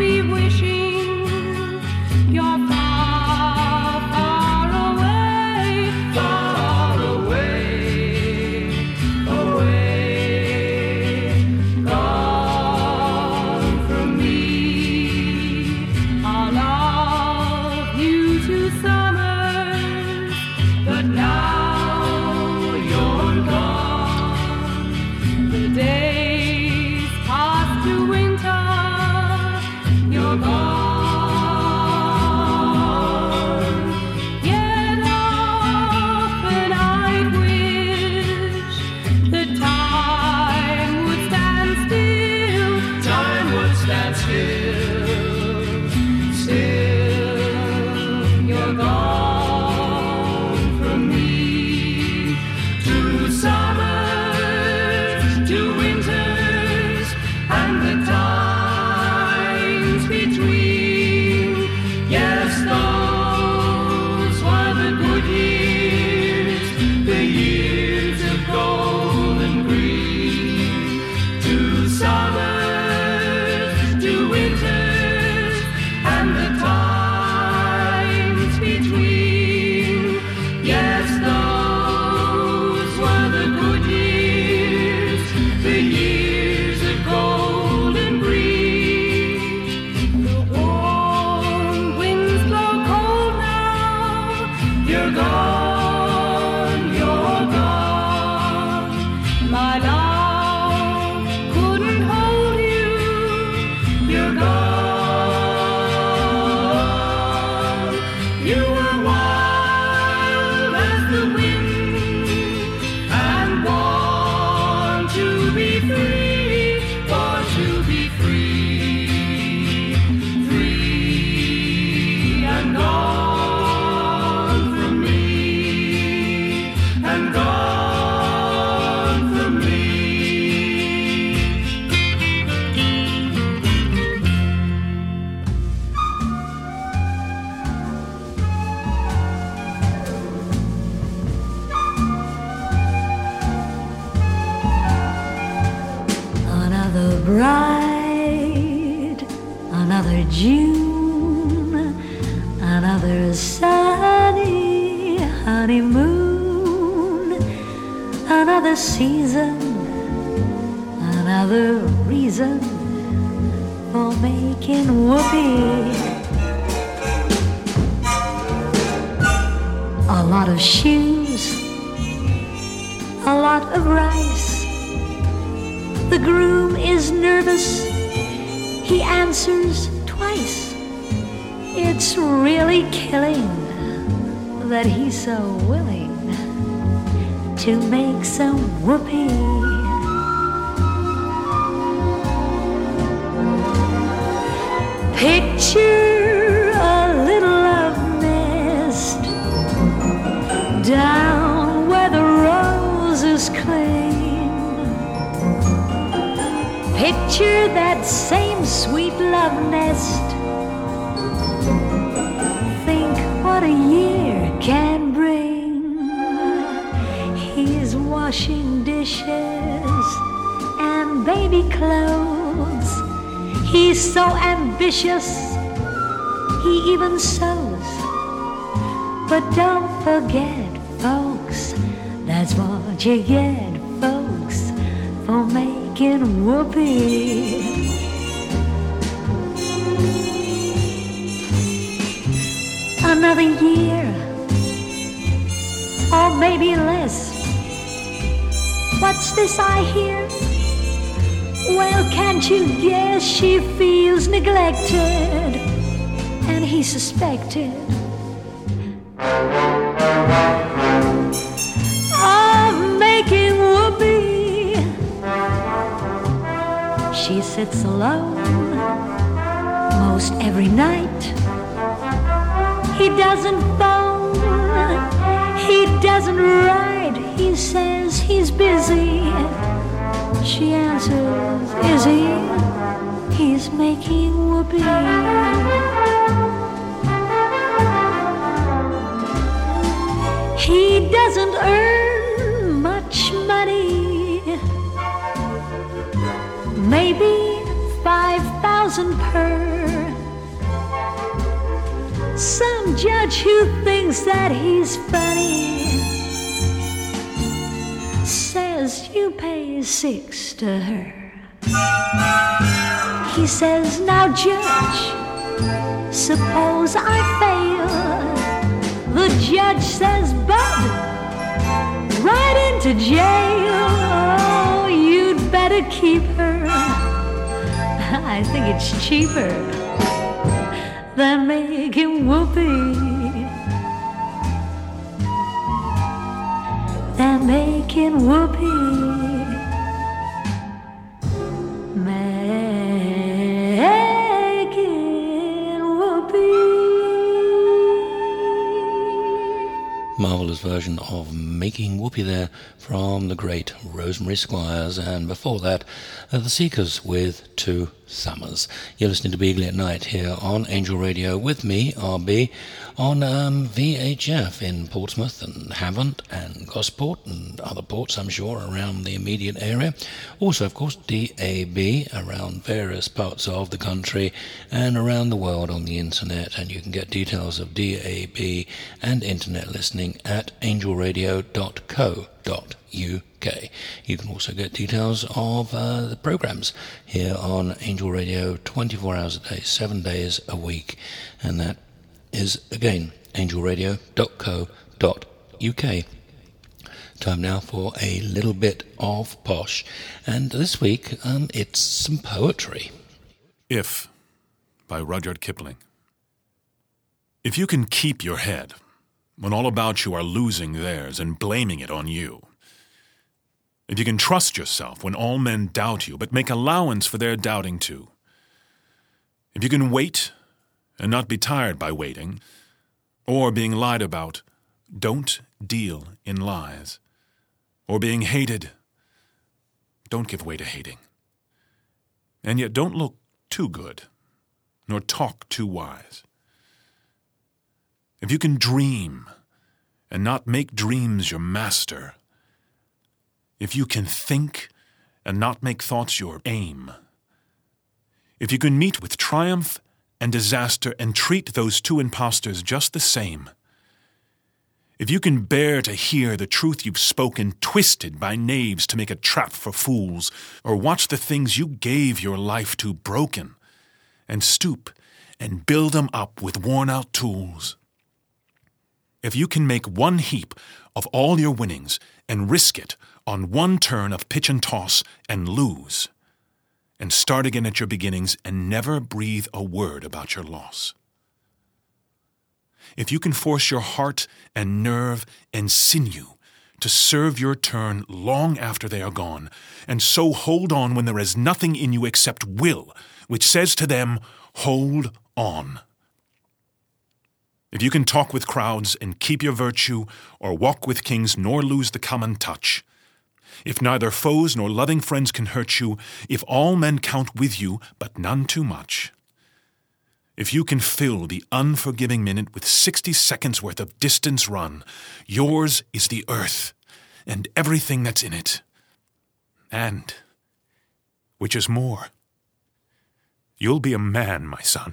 Another June, another sunny honeymoon, another season, another reason for making whoopee. A lot of shoes, a lot of rice. The groom is nervous, he answers twice. It's really killing that he's so willing to make some whoopee. Picture a little love nest down where the roses cling. Picture that same sweet love nest. Think what a year can bring. He's washing dishes and baby clothes. He's so ambitious, he even sews. But don't forget, folks, that's what you get, folks, for making whoopee. Another year, or maybe less. What's this I hear? Well, can't you guess she feels neglected, and he suspected of making whoopee. She sits alone most every night. He doesn't phone, he doesn't write. He says he's busy. She answers, is he? He's making whoopee. He doesn't earn much money, maybe five thousand per. Some judge who thinks that he's funny says you pay six to her. He says, now judge, suppose I fail. The judge says, Bud, right into jail. Oh, you'd better keep her. I think it's cheaper than making whoopee. Than making whoopee. Making whoopee. Marvellous version of Making Whoopee there from the great Rosemary Squires, and before that, uh, the Seekers with Two Summers. You're listening to Beagley at Night here on Angel Radio with me, R B, on um, V H F in Portsmouth and Havant and Gosport and other ports, I'm sure, around the immediate area. Also, of course, D A B around various parts of the country and around the world on the internet. And you can get details of D A B and internet listening at angel radio dot co dot U K. You can also get details of uh, the programs here on Angel Radio twenty-four hours a day, seven days a week. And that is, again, angel radio dot co dot U K. Time now for a little bit of posh. And this week, um, it's some poetry. If, by Rudyard Kipling. If you can keep your head when all about you are losing theirs and blaming it on you, if you can trust yourself when all men doubt you, but make allowance for their doubting too, if you can wait and not be tired by waiting, or being lied about, don't deal in lies, or being hated, don't give way to hating. And yet don't look too good, nor talk too wise. If you can dream and not make dreams your master, if you can think and not make thoughts your aim, if you can meet with triumph and disaster and treat those two impostors just the same, if you can bear to hear the truth you've spoken twisted by knaves to make a trap for fools, or watch the things you gave your life to broken, and stoop and build them up with worn-out tools, if you can make one heap of all your winnings and risk it on one turn of pitch and toss and lose, and start again at your beginnings and never breathe a word about your loss. If you can force your heart and nerve and sinew to serve your turn long after they are gone, and so hold on when there is nothing in you except will, which says to them, hold on. If you can talk with crowds and keep your virtue, or walk with kings nor lose the common touch, if neither foes nor loving friends can hurt you, if all men count with you, but none too much, if you can fill the unforgiving minute with sixty seconds worth of distance run, yours is the earth and everything that's in it. And, which is more, you'll be a man, my son.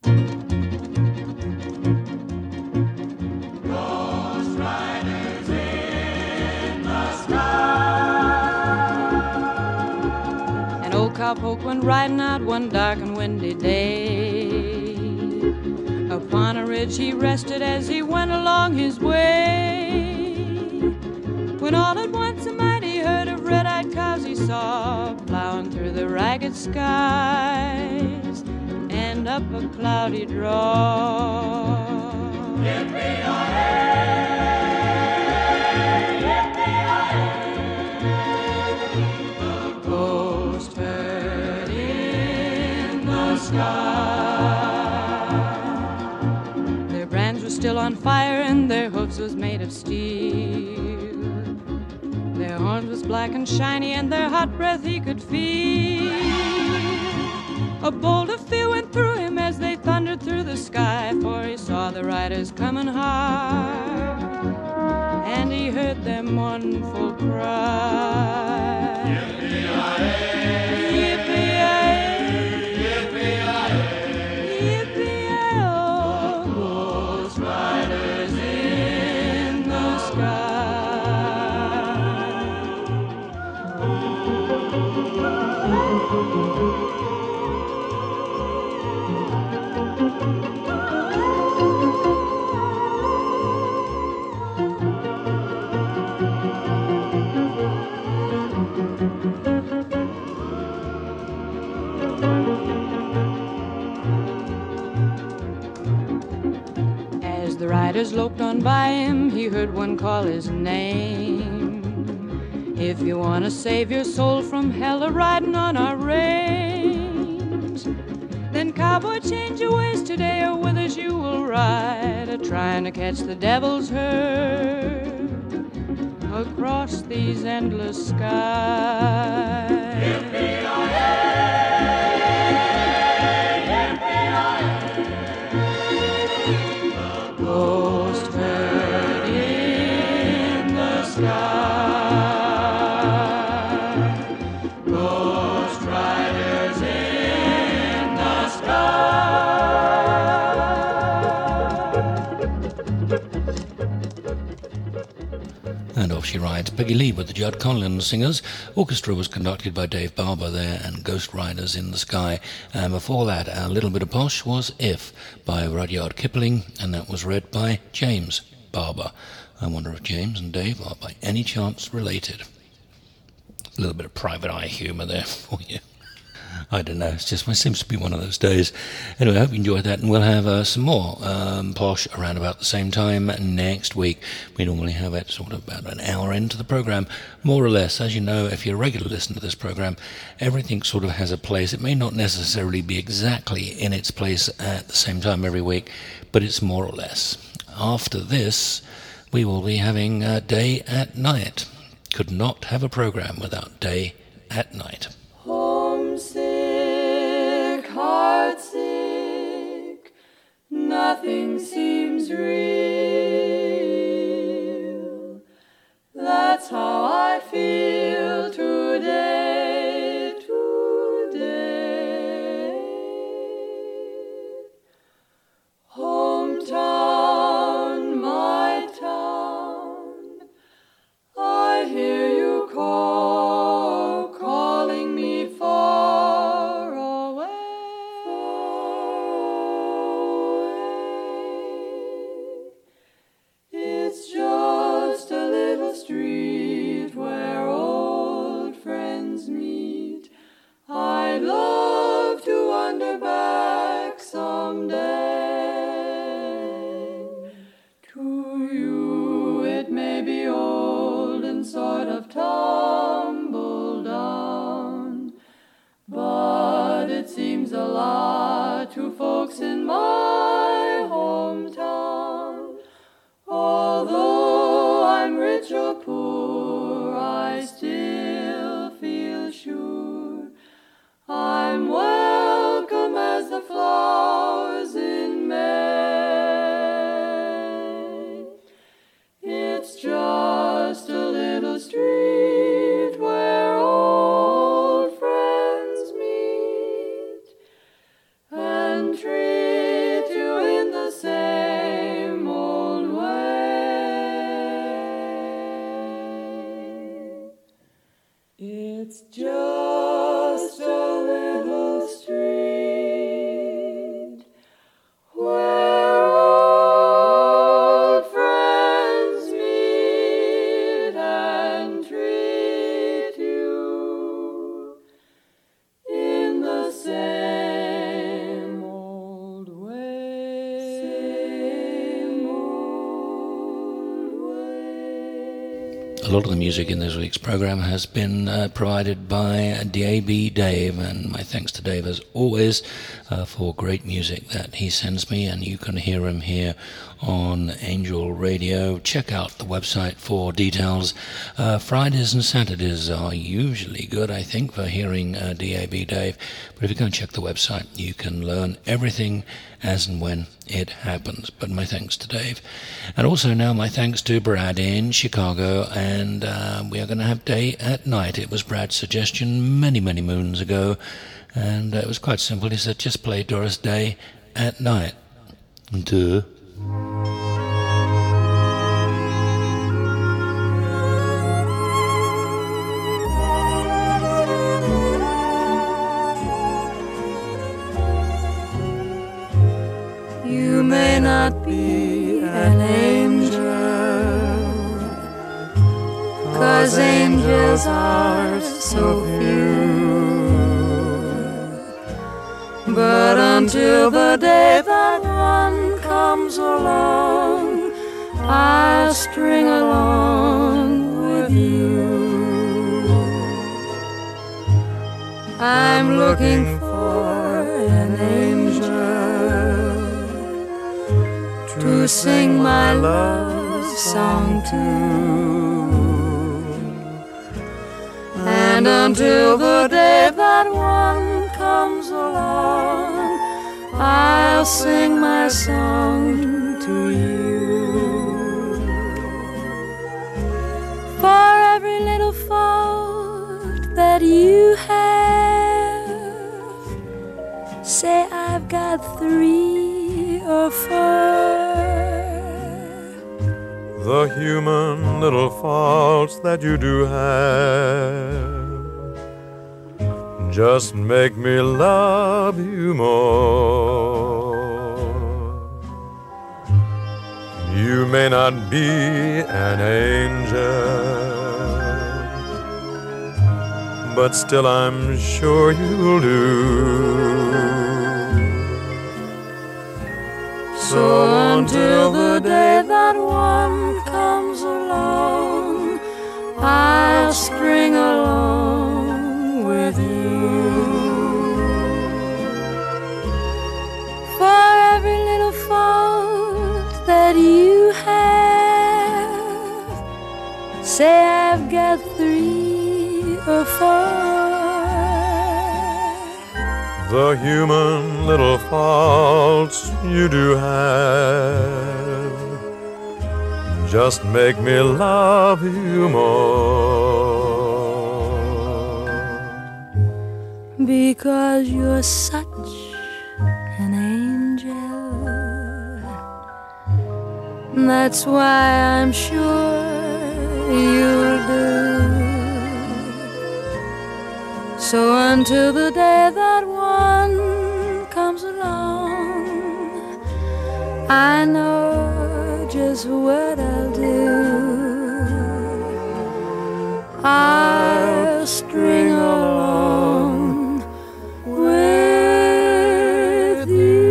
Cowpoke went riding out one dark and windy day. Upon a ridge he rested as he went along his way. When all at once a mighty herd of red-eyed cows he saw plowing through the ragged skies and up a cloudy draw. Yippee-yi-yi! Their brands were still on fire and their hoofs was made of steel. Their horns was black and shiny and their hot breath he could feel. A bolt of fear went through him as they thundered through the sky, for he saw the riders coming hard and he heard their mournful cry. Yippee-yi-yi! The riders loped on by him, he heard one call his name. If you want to save your soul from hell a-riding on our range, then cowboy, change your ways today, or with us you will ride, a-trying to catch the devil's herd across these endless skies. Yippee-yi-yi! Ghost herd in the sky, ghost riders in the sky. And off she rides, Peggy Lee with the Judd Collins Singers. Orchestra was conducted by Dave Barber there, and Ghost Riders in the Sky. And before that, A Little Bit of Posh was If by Rudyard Kipling, and that was read by James Barber. I wonder if James and Dave are by any chance related. A little bit of private eye humour there for you. I don't know, it's just, it seems to be one of those days. Anyway, I hope you enjoyed that, and we'll have uh, some more um, Posh around about the same time next week. We normally have it sort of about an hour into the programme, more or less. As you know, if you're a regular listener to this programme, everything sort of has a place. It may not necessarily be exactly in its place at the same time every week, but it's more or less. After this, we will be having uh, Day at Night. Could not have a programme without Day at Night. Homesick, heartsick, nothing seems real. That's how I feel today, today. flowers in May. It's just a little street where old friends meet and treat you in the same old way. It's just a little street where old friends meet and treat you in the same old way. Same old way. A lot of the music in this week's program has been uh, provided by D A B Dave, and my thanks to Dave as always uh, for great music that he sends me, and you can hear him here on Angel Radio. Check out the website for details. Uh, Fridays and Saturdays are usually good, I think, for hearing uh, D A B Dave, but if you go and check the website, you can learn everything as and when it happens. But my thanks to Dave. And also now my thanks to Brad in Chicago, and uh, we are going to have Day at Night. It was Brad's suggestion many, many moons ago, and uh, it was quite simple. He said, just play Doris Day at Night. Duh. You may not be an angel, 'cause angels are so few. But until the day that one comes along, I'll string along with you. I'm looking for an angel to sing my love song to. And until the day that one comes along, I'll sing my song to you. For every little fault that you have, say I've got three or four. The human little faults that you do have just make me love you more. You may not be an angel, but still I'm sure you'll do. So until the day that one comes along, I'll string along with you. For every little fault that you have, say I've got three or four. The human little faults you do have just make me love you more. Because you're such an angel, that's why I'm sure you'll do. So until the day that one comes along, I know just what I'll do. I'll string along with you.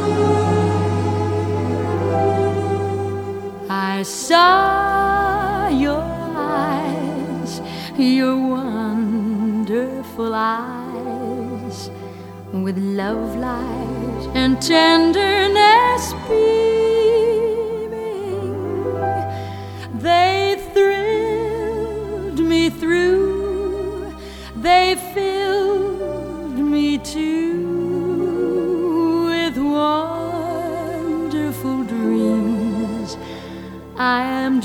I saw eyes with love light and tenderness beaming. They thrilled me through, they filled me too with wonderful dreams. I am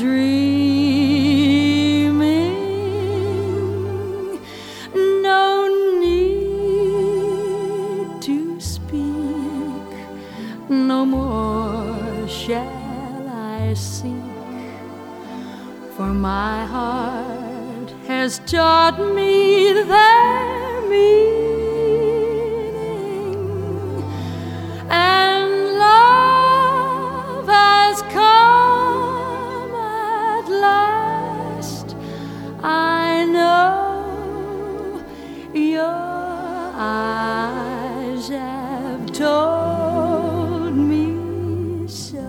dreaming. No need to speak, no more shall I seek, for my heart has taught me their meaning, and love has come at last. I know your eyes have told me so.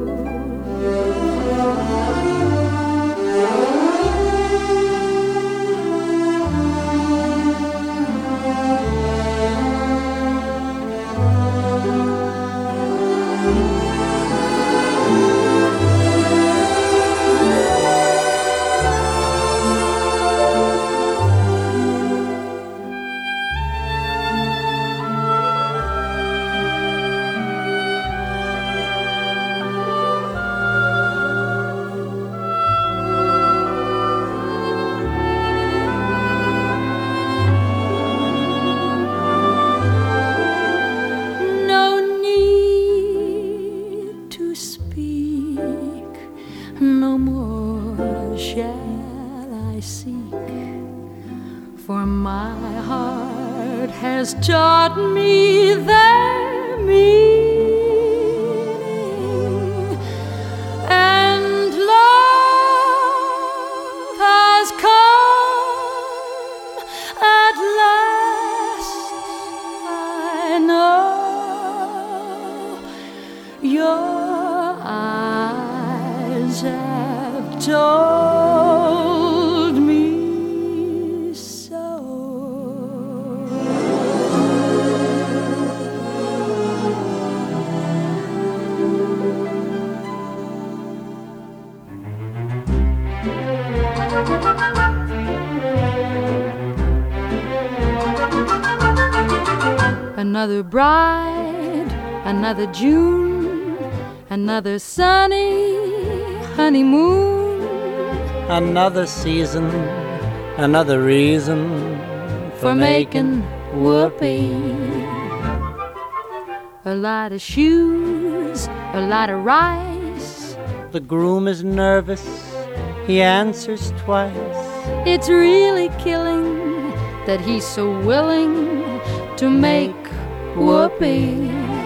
No more shall I seek, for my heart has taught me their meaning, and love has come at last. I know your eyes have told me so. Another bride, another June, another sunny honeymoon, another season, another reason for, for making whoopee. A lot of shoes, a lot of rice. The groom is nervous, he answers twice. It's really killing that he's so willing to make whoopee.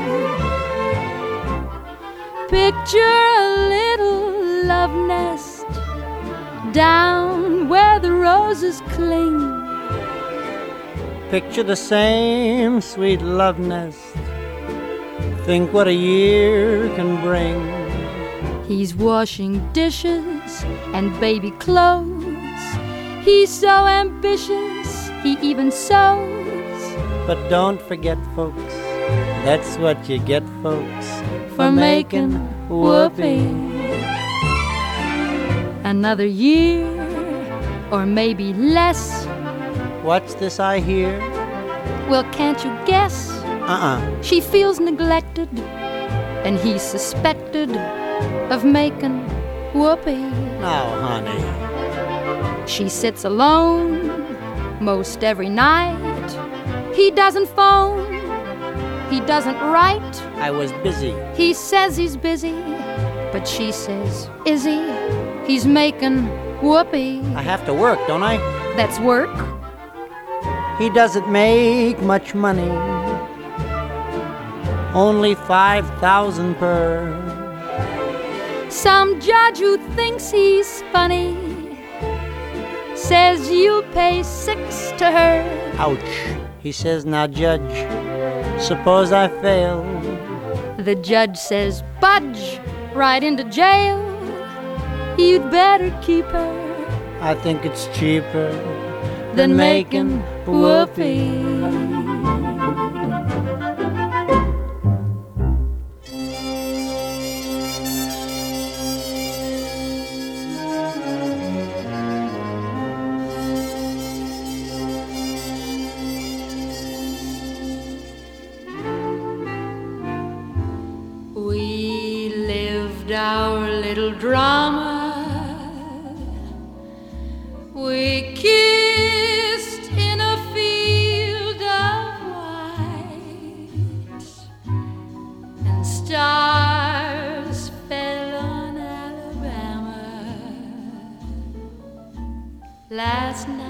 Picture a little love nest down where the roses cling. Picture the same sweet love nest. Think what a year can bring. He's washing dishes and baby clothes. He's so ambitious, he even sews. But don't forget, folks, that's what you get, folks, for, for making whoopee. Another year, or maybe less. What's this I hear? Well, can't you guess? Uh-uh. She feels neglected, and he's suspected of making whoopee. Now, honey. She sits alone most every night. He doesn't phone, he doesn't write. I was busy. He says he's busy, but she says, is he? He's making whoopee. I have to work, don't I? That's work. He doesn't make much money, only five thousand per. Some judge who thinks he's funny says you'll pay six to her. Ouch. He says, now, Judge, suppose I fail. The judge says, budge, right into jail. You'd better keep her. I think it's cheaper than making whoopee. We lived our little drama. We kissed in a field of white, and stars fell on Alabama last night.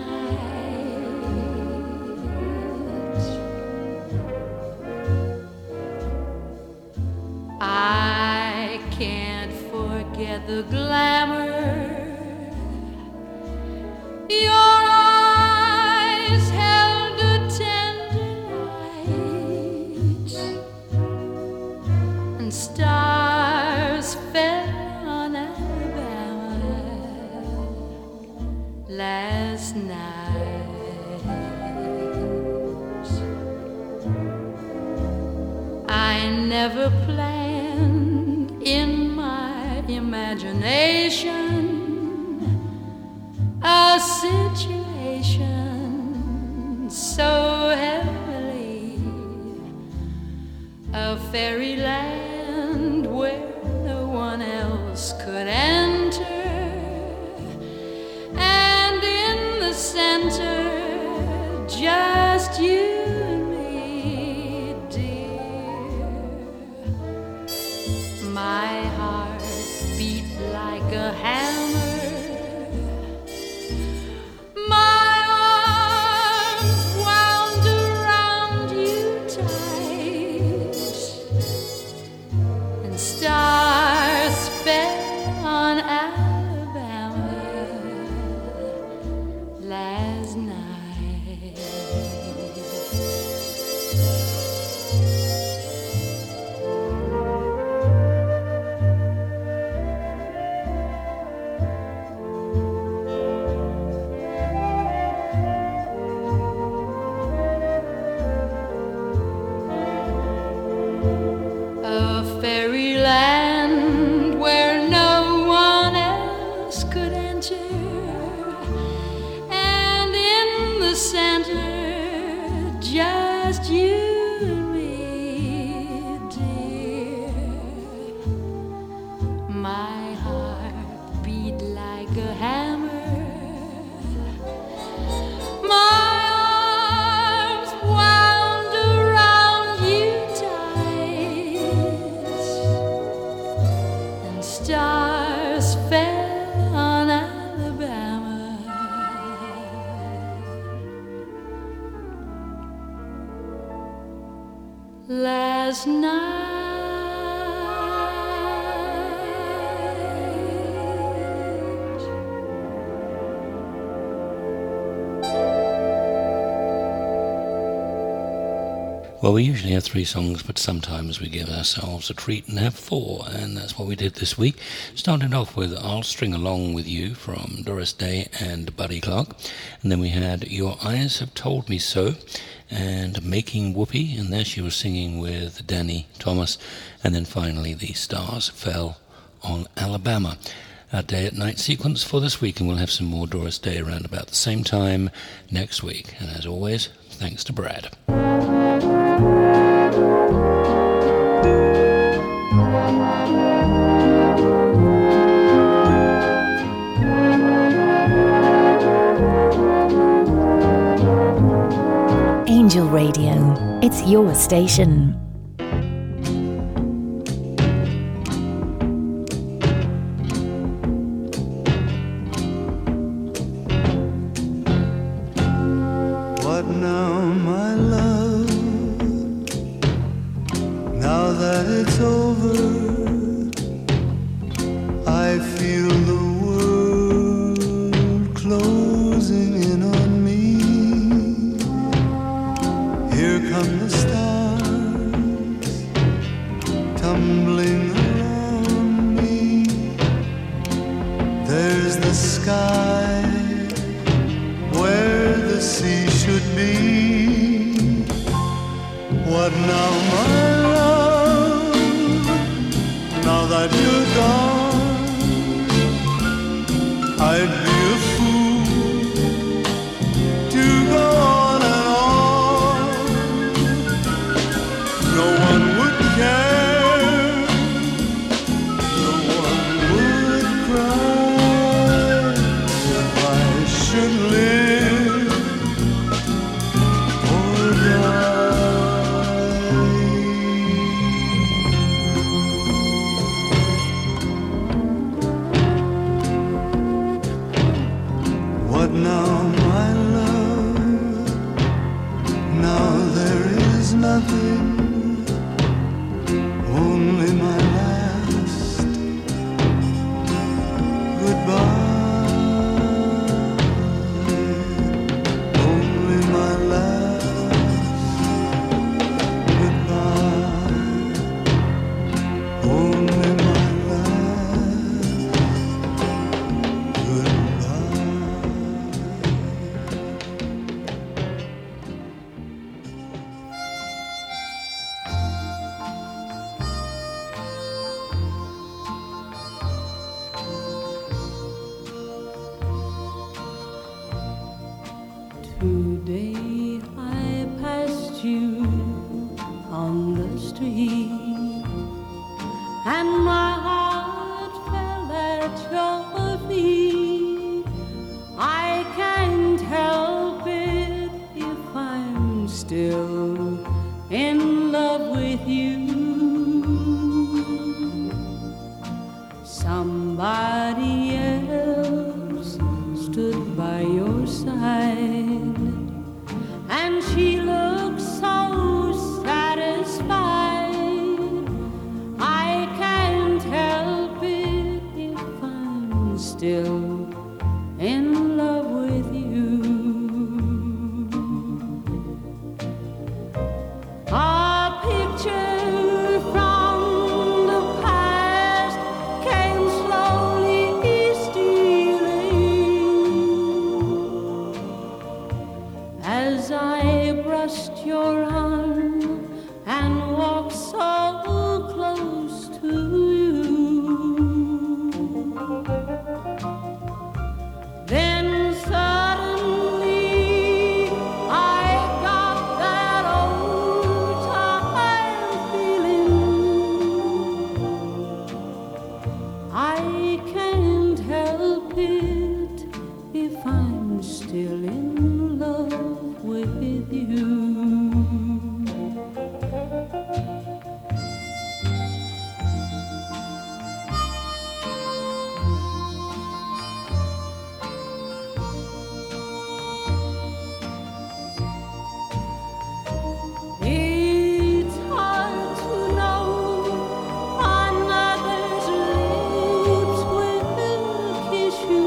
I can't forget the glamour your eyes held a tender light, and stars fell on Alabama last night. I never planned in my imagination a situation so heavenly, a fairyland where no one else could enter, and in the center just you and me, dear. My heart beat like a hammer. My arms wound around you tight, and stars fell on Alabama last night. A fairyland where no one else could enter, and in the center just you and me, dear. My heart beat like a hammer. My arms wound around you tight, and stars fell on Alabama last night. Well, we usually have three songs, but sometimes we give ourselves a treat and have four, and that's what we did this week. Started off with I'll String Along With You from Doris Day and Buddy Clark, and then we had Your Eyes Have Told Me So and Making Whoopee, and there she was singing with Danny Thomas, and then finally The Stars Fell on Alabama. Our day at night sequence for this week, and we'll have some more Doris Day around about the same time next week. And as always, thanks to Brad. Angel Radio, it's your station. What now, my love? Now that it's over, I feel the world closing in on me. Here come the stars tumbling around me. There's the sky where the But now, my love, now that you're gone, I'd be a fool to go on and on. No one would care, no one would cry if I should live or die. What now, my love? Now there is nothing, only my last goodbye. Only my last goodbye. Only my last goodbye. Today I passed you on the street, and my heart fell at your feet. I can't help it if I'm still in love with you. Somebody else stood by your side, and she looked so satisfied. I can't help it if I'm still in love with you. A picture from the past came slowly stealing as I brushed your arm and walked so close to you. Then suddenly I got that old time feeling. I can't help it if I'm still in love with you. It's hard to know another's lips will kiss you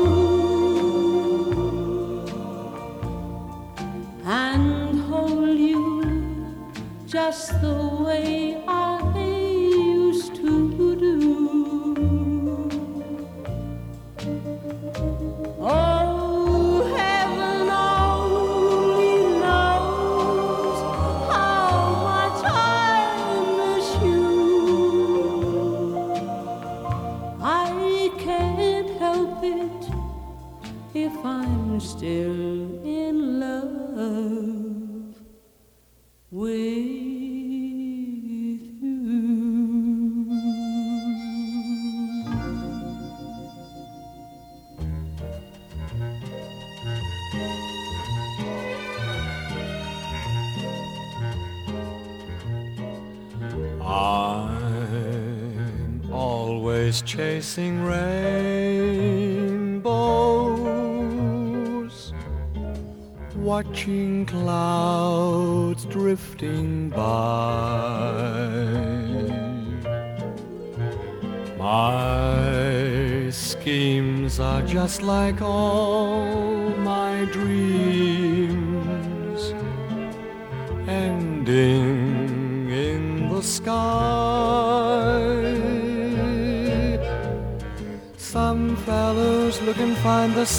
and hold you just the way I used to do. Oh, heaven only knows how much I miss you. I can't help it if I'm still in love with you. I'm always chasing rainbows, watching clouds drifting by. My schemes are just like all my dreams, ending in the sky. Some fellows look and find the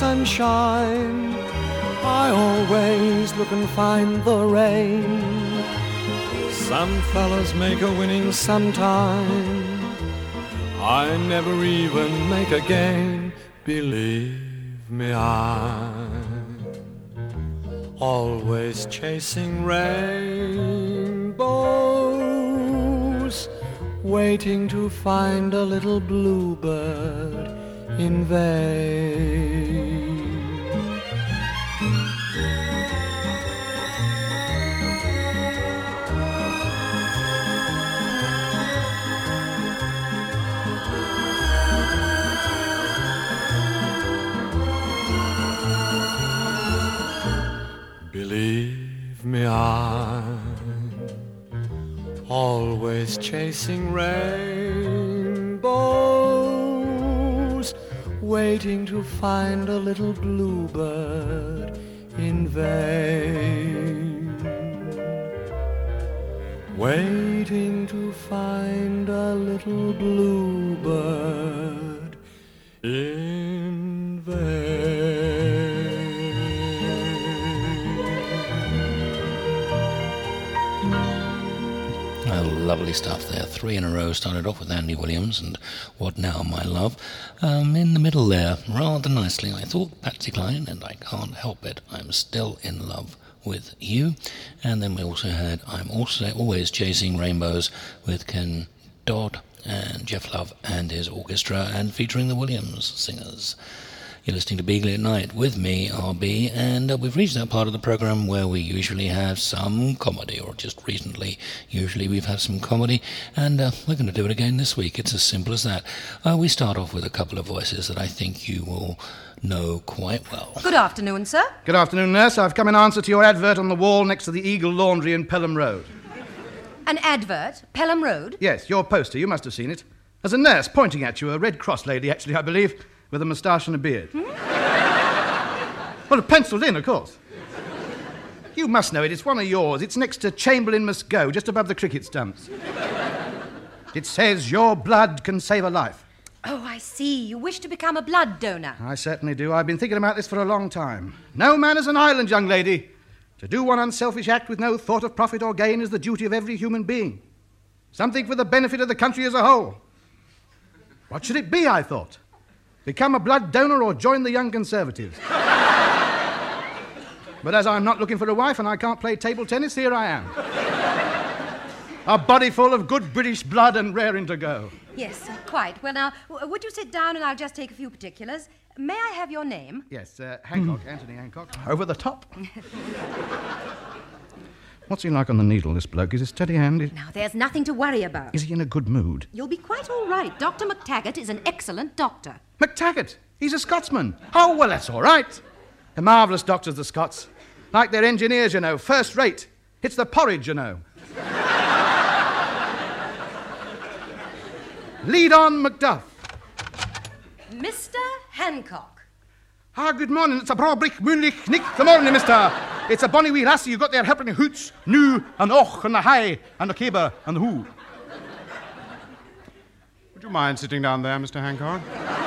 sunshine, I always look and find the rain. Some fellas make a winning sometime. I never even make a game. Believe me, I'm always chasing rainbows, waiting to find a little bluebird in vain. Believe me, I'm always chasing rainbows, waiting to find a little bluebird in vain. Waiting to find a little bluebird in vain. Lovely stuff there. Three in a row. Started off with Andy Williams and What Now, My Love. Um, in the middle there, rather nicely, I thought, Patsy Cline, and I Can't Help It, I'm Still in Love with You. And then we also had I'm also Always Chasing Rainbows with Ken Dodd and Jeff Love and his orchestra, and featuring the Williams singers. You're listening to Beagley at Night with me, R B, and uh, we've reached that part of the programme where we usually have some comedy, or just recently, usually we've had some comedy, and uh, we're going to do it again this week. It's as simple as that. Uh, we start off with a couple of voices that I think you will know quite well. Good afternoon, sir. Good afternoon, nurse. I've come in answer to your advert on the wall next to the Eagle Laundry in Pelham Road. An advert? Pelham Road? Yes, your poster. You must have seen it. There's a nurse pointing at you, a Red Cross lady, actually, I believe, with a moustache and a beard. Hmm? Well, penciled in, of course. You must know it. It's one of yours. It's next to Chamberlain Must Go, just above the cricket stumps. It says, your blood can save a life. Oh, I see. You wish to become a blood donor. I certainly do. I've been thinking about this for a long time. No man is an island, young lady. To do one unselfish act with no thought of profit or gain is the duty of every human being. Something for the benefit of the country as a whole. What should it be, I thought? Become a blood donor or join the Young Conservatives. But as I'm not looking for a wife and I can't play table tennis, here I am. A body full of good British blood and raring to go. Yes, quite. Well, now, w- would you sit down and I'll just take a few particulars? May I have your name? Yes, uh, Hancock, Anthony Hancock. Over the top. What's he like on the needle, this bloke? Is he steady-handed? Now, there's nothing to worry about. Is he in a good mood? You'll be quite all right. Doctor McTaggart is an excellent doctor. McTaggart? He's a Scotsman. Oh, well, that's all right. They're marvellous doctors, the Scots. Like their engineers, you know, first rate. It's the porridge, you know. Lead on, Macduff. Mister Hancock. Ah, good morning. It's a broadbrick, moonlich, nick. Good morning, mister. It's a bonny wee lassie. You got there helping the hoots, nu, and och, and the high, and the caber, and the who. Would you mind sitting down there, Mister Hancock?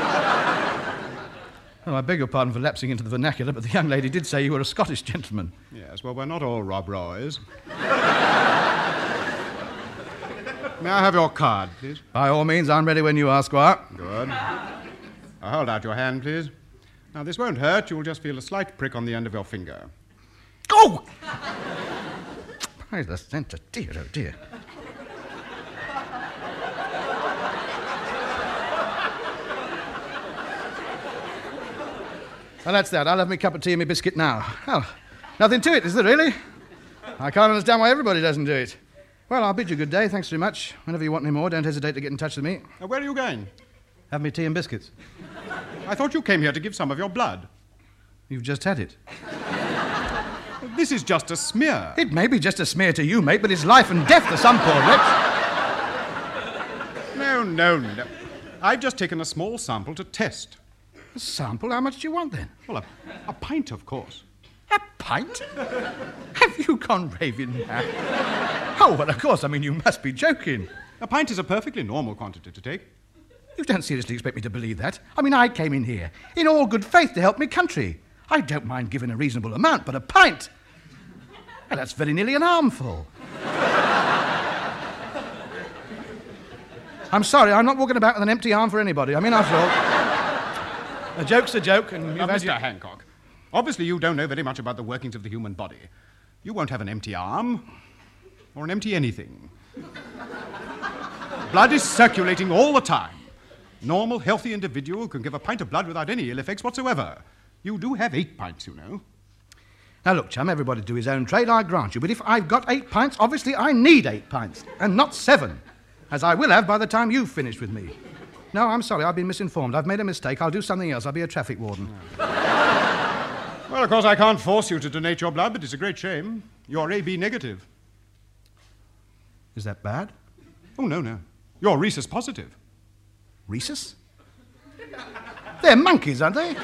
Oh, I beg your pardon for lapsing into the vernacular, but the young lady did say you were a Scottish gentleman. Yes, well, we're not all Rob Roys. May I have your card, please? By all means, I'm ready when you are, Squire. Good. Now, hold out your hand, please. Now, this won't hurt. You'll just feel a slight prick on the end of your finger. Oh! By the centre, dear, oh dear. Well, that's that. I'll have my cup of tea and my biscuit now. Well, nothing to it, is there really? I can't understand why everybody doesn't do it. Well, I'll bid you good day. Thanks very much. Whenever you want any more, don't hesitate to get in touch with me. Uh, where are you going? Have me tea and biscuits. I thought you came here to give some of your blood. You've just had it. This is just a smear. It may be just a smear to you, mate, but it's life and death to some poor wretch. No, no, no. I've just taken a small sample to test. A sample? How much do you want, then? Well, a, a pint, of course. A pint? Have you gone raving mad? Oh, well, of course. I mean, you must be joking. A pint is a perfectly normal quantity to take. You don't seriously expect me to believe that? I mean, I came in here in all good faith to help me country. I don't mind giving a reasonable amount, but a pint? Well, that's very nearly an armful. I'm sorry, I'm not walking about with an empty arm for anybody. I mean, after all, a joke's a joke, and you've Now, had Mister your... Hancock, obviously you don't know very much about the workings of the human body. You won't have an empty arm, or an empty anything. Blood is circulating all the time. Normal, healthy individual can give a pint of blood without any ill effects whatsoever. You do have eight pints, you know. Now, look, chum, everybody do his own trade, I grant you. But if I've got eight pints, obviously I need eight pints, and not seven, as I will have by the time you've finished with me. No, I'm sorry, I've been misinformed. I've made a mistake. I'll do something else. I'll be a traffic warden. Well, of course, I can't force you to donate your blood, but it's a great shame. You're A B negative. Is that bad? Oh, no, no. You're rhesus positive. Rhesus? They're monkeys, aren't they?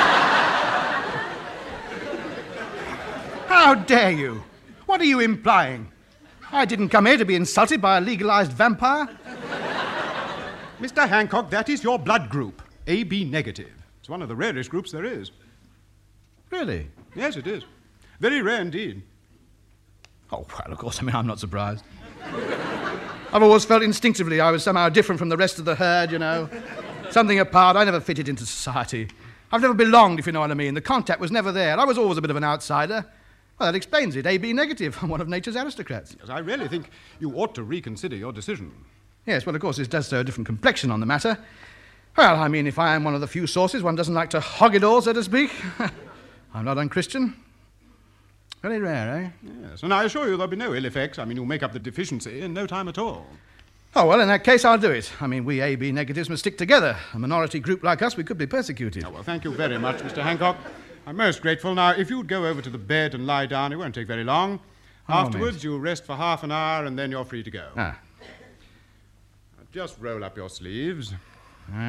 How dare you? What are you implying? I didn't come here to be insulted by a legalized vampire. Mister Hancock, that is your blood group, A B negative. It's one of the rarest groups there is. Really? Yes, it is. Very rare indeed. Oh, well, of course, I mean, I'm not surprised. I've always felt instinctively I was somehow different from the rest of the herd, you know. Something apart. I never fitted into society. I've never belonged, if you know what I mean. The contact was never there. I was always a bit of an outsider. Well, that explains it. A B negative. I'm one of nature's aristocrats. Yes, I really think you ought to reconsider your decision. Yes, well, of course, this does throw a different complexion on the matter. Well, I mean, if I am one of the few sources, one doesn't like to hog it all, so to speak. I'm not unchristian. Very rare, eh? Yes, and I assure you there'll be no ill effects. I mean, you'll make up the deficiency in no time at all. Oh, well, in that case, I'll do it. I mean, we A B negatives must stick together. A minority group like us, we could be persecuted. Oh, well, thank you very much, Mister Hancock. I'm most grateful. Now, if you'd go over to the bed and lie down, it won't take very long. Oh, Afterwards, you'll rest for half an hour, and then you're free to go. Ah. Just roll up your sleeves. Right.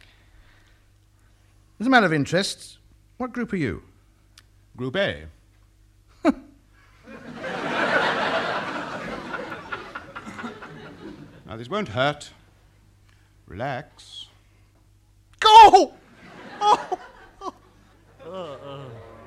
As a matter of interest, what group are you? Group A. Now, this won't hurt. Relax. Go! Oh! Uh, uh,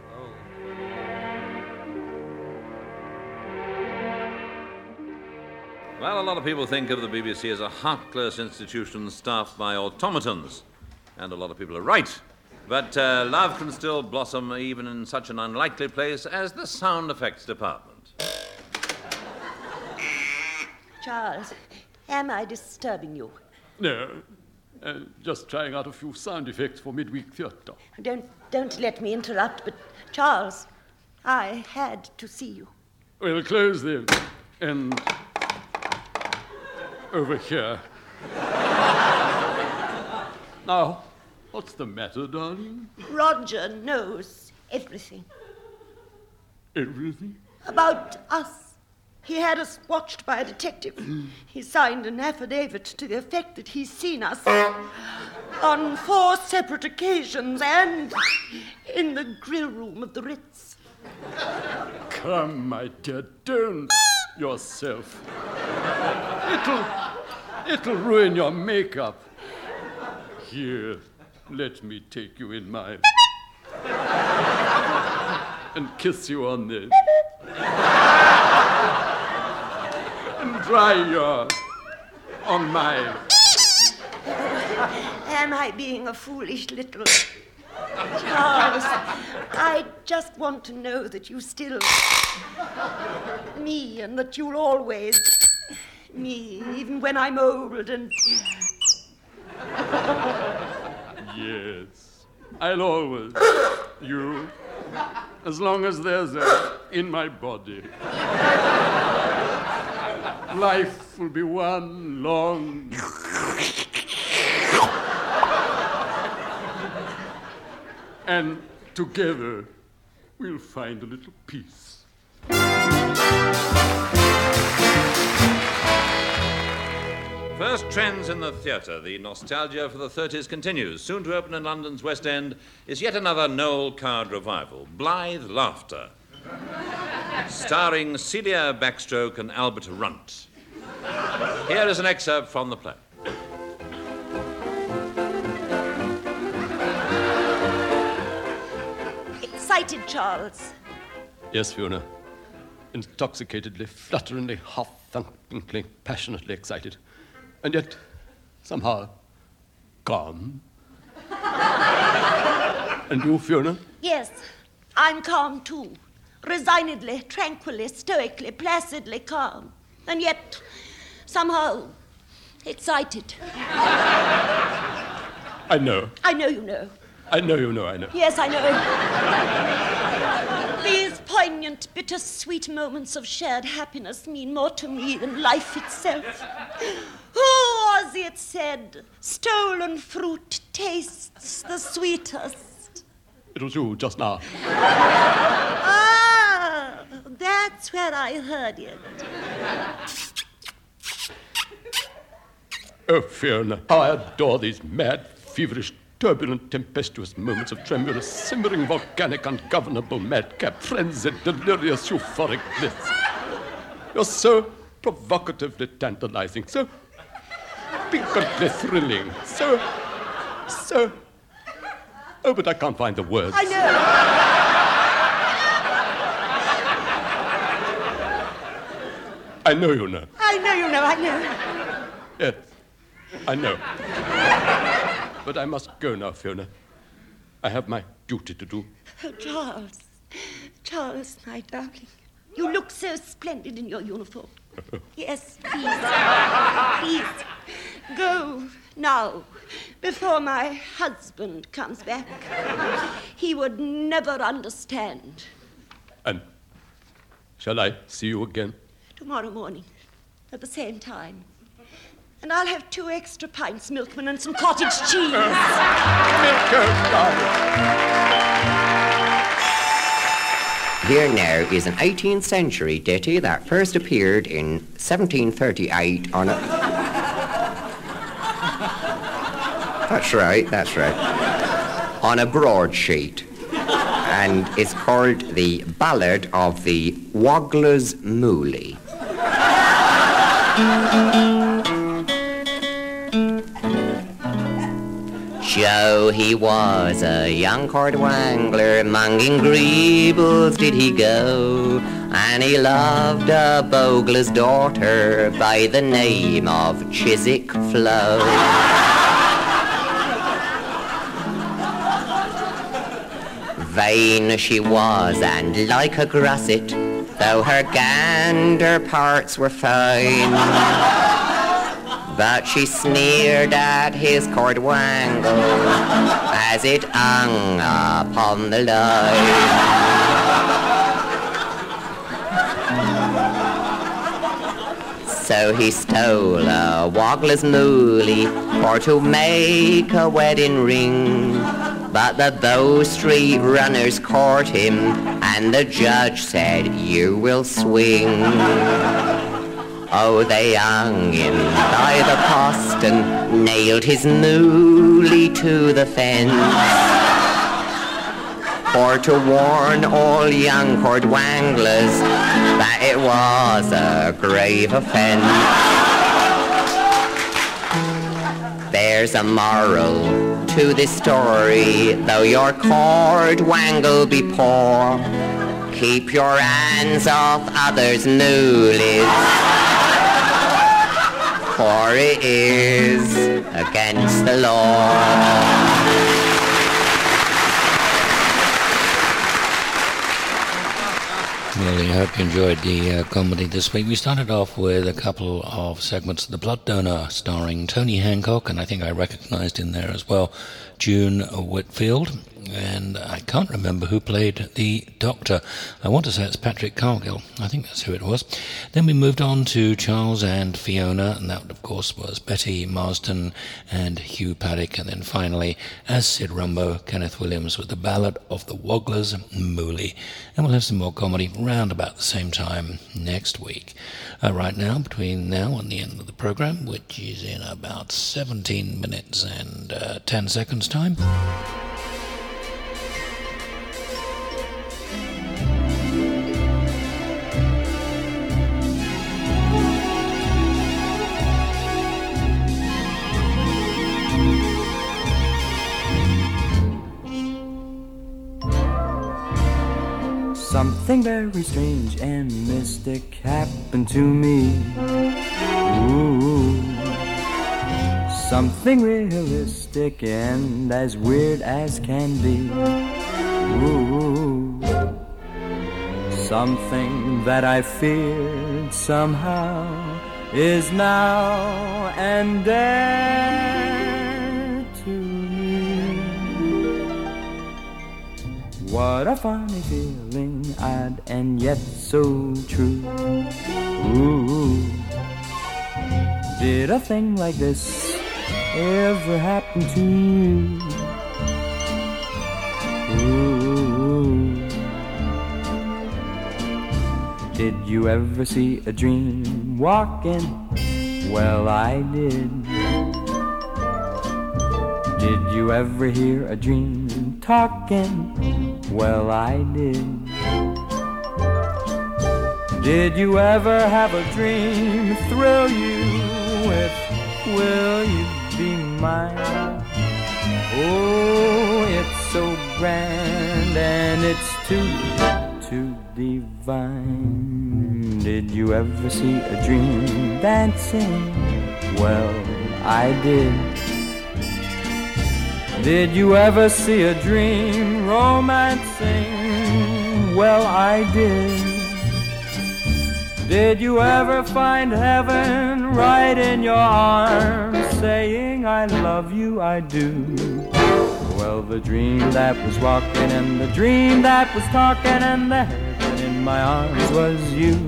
Well, a lot of people think of the B B C as a heartless institution staffed by automatons. And a lot of people are right. But uh, love can still blossom even in such an unlikely place as the sound effects department. Charles, am I disturbing you? No, uh, just trying out a few sound effects for midweek theatre. Don't, don't let me interrupt, but Charles, I had to see you. Well, close then. And over here. Now, what's the matter, darling? Roger knows everything. Everything? About us. He had us watched by a detective. He signed an affidavit to the effect that he's seen us on four separate occasions and in the grill room of the Ritz. Come, my dear, don't yourself. It'll, it'll ruin your makeup. Here, let me take you in my... and kiss you on this. And dry your... on mine. Am I being a foolish little... Charles, I just want to know that you still... me, and that you'll always... me, even when I'm old and... Yes, I'll always... you... as long as there's a... in my body. Life will be one long... and together we'll find a little peace. First trends in the theatre. The nostalgia for the thirties continues. Soon to open in London's West End is yet another Noel Coward revival, Blythe Laughter, starring Celia Backstroke and Albert Runt. Here is an excerpt from the play. Excited, Charles. Yes, Fiona. Intoxicatedly, flutteringly, half-thunkingly, passionately excited. And yet, somehow calm. And you, Fiona? Yes, I'm calm too. Resignedly, tranquilly, stoically, placidly calm. And yet, somehow, excited. I know. I know you know. I know you know, I know. Yes, I know. These poignant, bittersweet moments of shared happiness mean more to me than life itself. Who was it said, stolen fruit tastes the sweetest? It was you just now. Ah, that's where I heard it. Oh, Fiona, how I adore these mad, feverish, turbulent, tempestuous moments of tremulous, simmering, volcanic, ungovernable, madcap, frenzied, delirious, euphoric bliss. You're so provocatively tantalizing, so piquantly thrilling, so, so... Oh, but I can't find the words. I know. I know you know. I know you know, I know. Yes, I know. But I must go now, Fiona. I have my duty to do. Oh, Charles. Charles, my darling. You look so splendid in your uniform. Yes, please. Please. Go now, before my husband comes back. He would never understand. And shall I see you again? Tomorrow morning, at the same time. And I'll have two extra pints, milkman, and some cottage cheese. Here now is an eighteenth century ditty that first appeared in seventeen thirty-eight on a... That's right, that's right. On a broadsheet. And it's called The Ballad of the Woggler's Mooly. Joe, he was a young cordwangler, monging greebles did he go, and he loved a bogler's daughter by the name of Chiswick Flo. Vain she was and like a grosset, though her gander parts were fine. But she sneered at his cordwangle as it hung upon the line. So he stole a Woggler's mooly for to make a wedding ring. But the Bow Street runners caught him, and the judge said, you will swing. Oh, they hung him by the post and nailed his mooly to the fence, for to warn all young cordwanglers that it was a grave offence. There's a moral to this story, though your cordwangle be poor, keep your hands off others' moolies, for it is against the law. Well, I hope you enjoyed the uh, comedy this week. We started off with a couple of segments of The Blood Donor, starring Tony Hancock, and I think I recognised in there as well June Whitfield. And I can't remember who played the Doctor. I want to say it's Patrick Cargill. I think that's who it was. Then we moved on to Charles and Fiona, and that, of course, was Betty Marston and Hugh Paddock. And then finally, as Sid Rumbo, Kenneth Williams with The Ballad of the Woggler's Mooly. And we'll have some more comedy round about the same time next week. Uh, right now, between now and the end of the programme, which is in about seventeen minutes and uh, ten seconds time, something very strange and mystic happened to me. Ooh. something realistic and as weird as can be. Ooh, something that I feared somehow is now and dead to me. What a funny feeling, odd and yet so true. Ooh, did a thing like this ever happen to you? Ooh, did you ever see a dream walking? Well, I did. Did you ever hear a dream talking? Well, I did. Did you ever have a dream thrill you with, will you be mine? Oh, it's so grand and it's too, too divine. Did you ever see a dream dancing? Well, I did. Did you ever see a dream romancing? Well, I did. Did you ever find heaven right in your arms, saying, I love you, I do? Well, the dream that was walking and the dream that was talking and the heaven in my arms was you.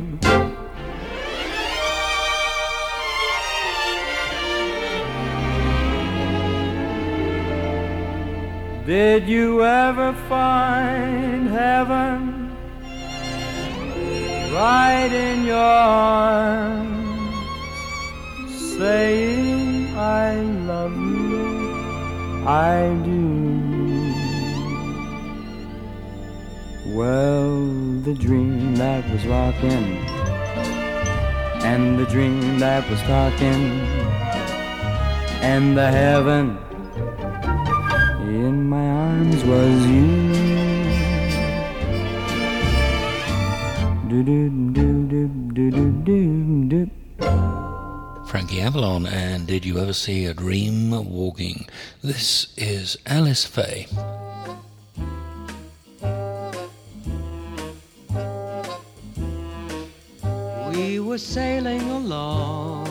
Did you ever find heaven right in your arms, saying, I love you, I do? Well, the dream that was rocking and the dream that was talking and the heaven in my arms was you. Frankie Avalon and Did You Ever See a Dream Walking? This is Alice Faye. We were sailing along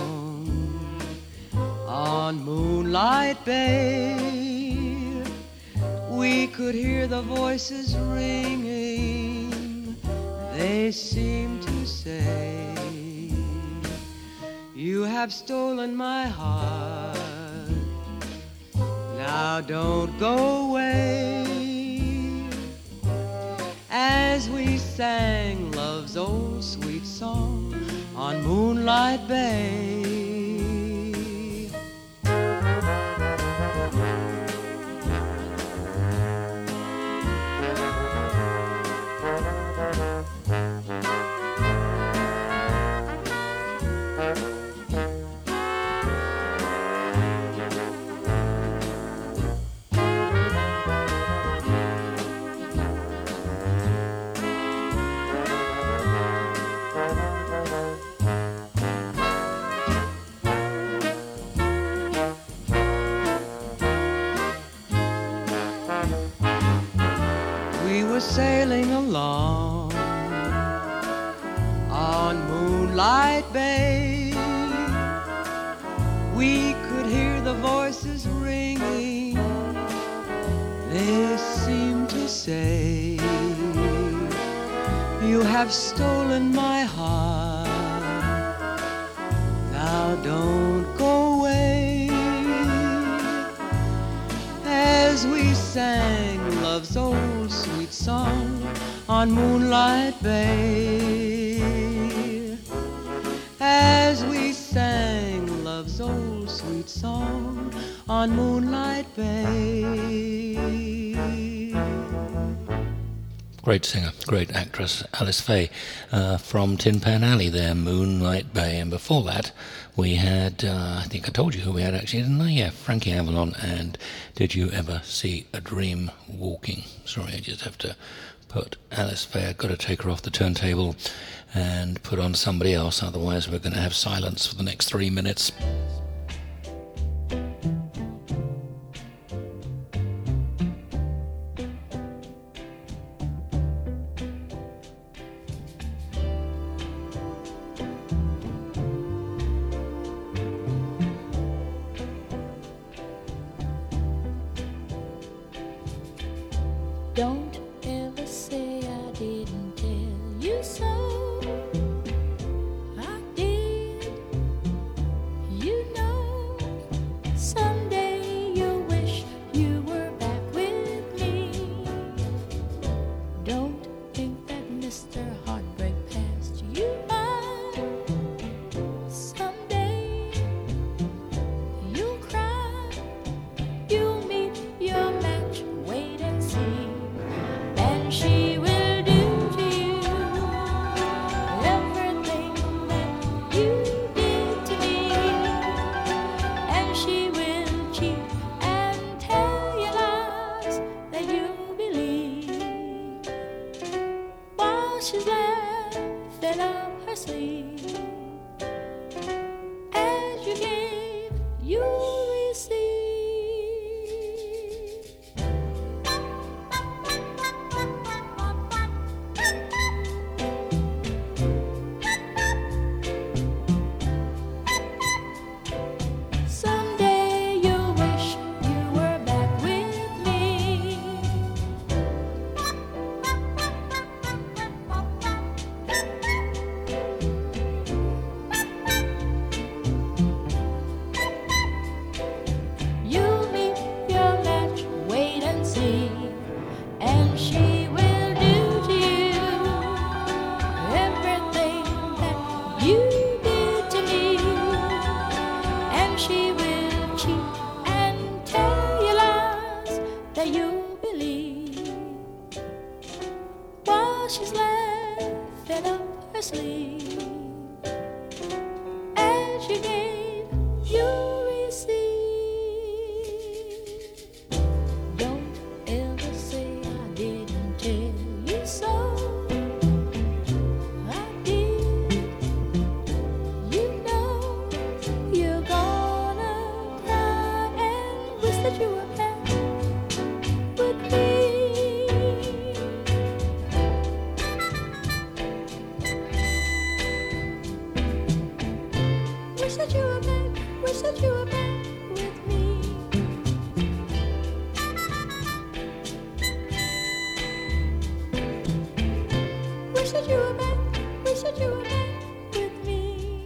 on Moonlight Bay. We could hear the voices ringing. They seemed to say, you have stolen my heart. Now don't go away. As we sang love's old sweet song on Moonlight Bay. Sailing along on Moonlight Bay. We could hear the voices ringing. They seemed to say, you have stolen my heart. Now don't go away. As we sang love's old sweet song on Moonlight Bay. As we sang love's old sweet song on Moonlight Bay. Great singer, great actress, Alice Faye, uh, from Tin Pan Alley there, Moonlight Bay. And before that, we had, uh, I think I told you who we had actually, didn't I? Yeah, Frankie Avalon and Did You Ever See a Dream Walking? Sorry, I just have to put Alice Faye, I've got to take her off the turntable and put on somebody else, otherwise we're going to have silence for the next three minutes. Don't ever say I didn't tell you so. I did. You know, someday you'll wish you were back with me. Don't think that Mister Heartbreak passed you by. Someday you'll cry. You'll meet your match. Wait and see. And she will do to you everything that you did to me. And she will cheat and tell you lies that you believe while she's laughing up her sleeve. As you gave, you received. Someday you'll wish you were back with me. You'll meet your match, wait and see. And she will do to you everything that you did to me. And she will cheat and tell you lies that you believe while she's laughing up her sleeve. As you gave, you received. Don't ever say I didn't tell you so. I did. You know you're gonna cry and wish that you were back with me. Wish that you were back, wish that you were back with me. Wish that you were back, wish that you were back with me.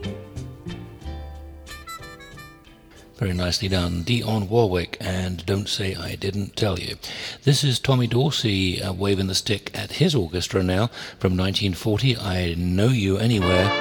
Very nicely done. Dionne Warwick and Don't Say I Didn't Tell You. This is Tommy Dorsey uh, waving the stick at his orchestra now from nineteen forty, I Know You Anywhere.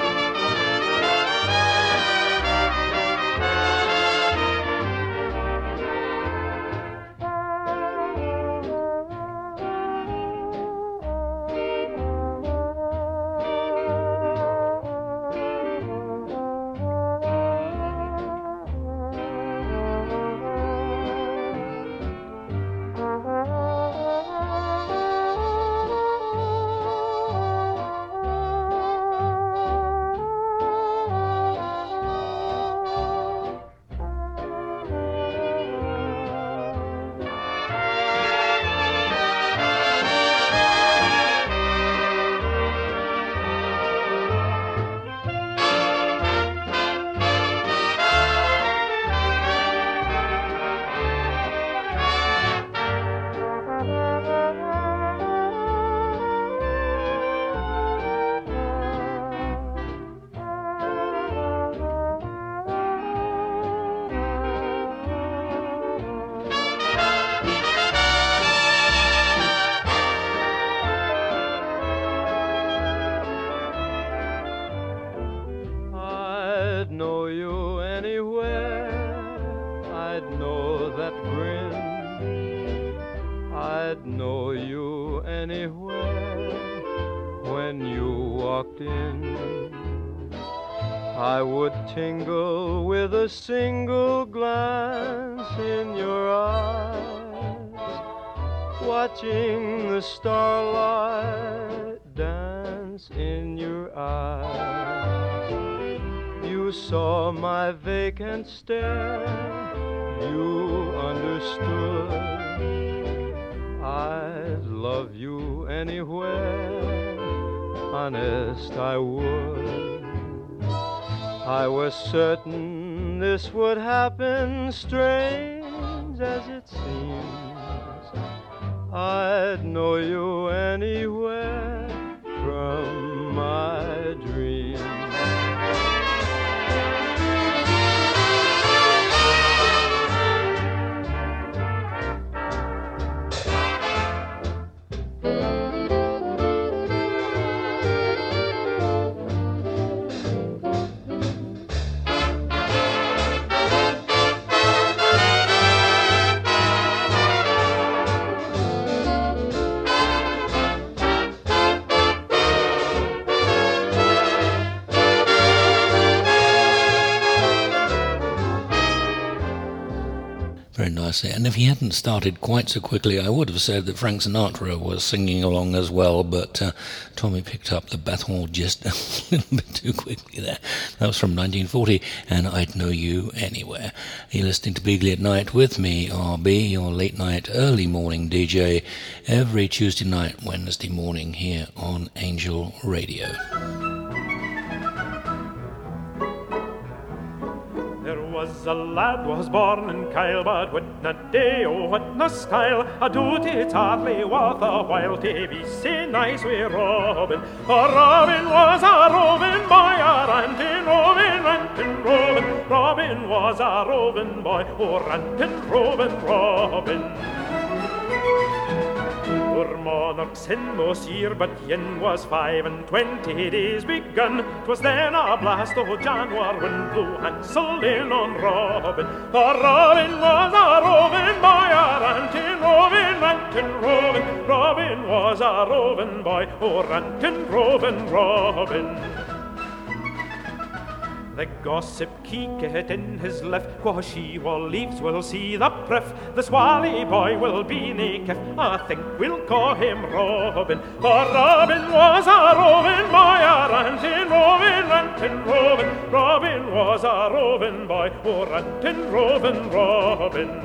I'd know you anywhere. I'd know that grin. I'd know you anywhere when you walked in. I would tingle with a single glance in your eyes, watching the starlight dance in your eyes. You saw my vacant stare, you understood I'd love you anywhere, honest I would. I was certain this would happen, strange as it seems. I'd know you anywhere from my dreams. Very nicely. And if he hadn't started quite so quickly, I would have said that Frank Sinatra was singing along as well, but uh, Tommy picked up the baton just a little bit too quickly there. That was from nineteen forty, and I'd Know You Anywhere. You're listening to Beagley at Night with me, R B, your late night, early morning D J, every Tuesday night, Wednesday morning here on Angel Radio. Was a lad was born in Kyle, but what na day, oh what na style, a doot it's hardly worth a while to be so nice with Robin. For Robin was a roving boy, a ranting, roving, ranting, roving. Robin was a roving boy, oh ranting, roving, Robin. Poor monarch's hen most year, but yen was five and twenty days begun. 'Twas then a blast o' January wind blew Hansel in on Robin. For Robin was a roving boy, a ranting, roving, ranting, roving. Robin was a roving boy, oh ranting, roving, Robin. The gossip keeketh in his left, quo' she wha leaves will see the pref. The swally boy will be naked, I think we'll call him Robin. For Robin was a roving boy, a ranting, roving, ranting, roving. Robin was a roving boy, oh ranting, roving, Robin.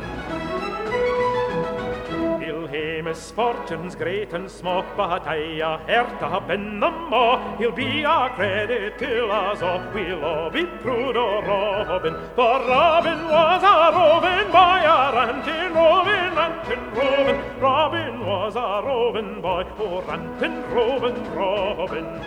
He'll misfortunes great and small, but I a hurt up in the maw. He'll be a credit till us all, we'll all be proud o' Robin. For Robin was a roving boy, a ranting, roving, ranting, roving. Robin was a roving boy, oh ranting, roving, Robin.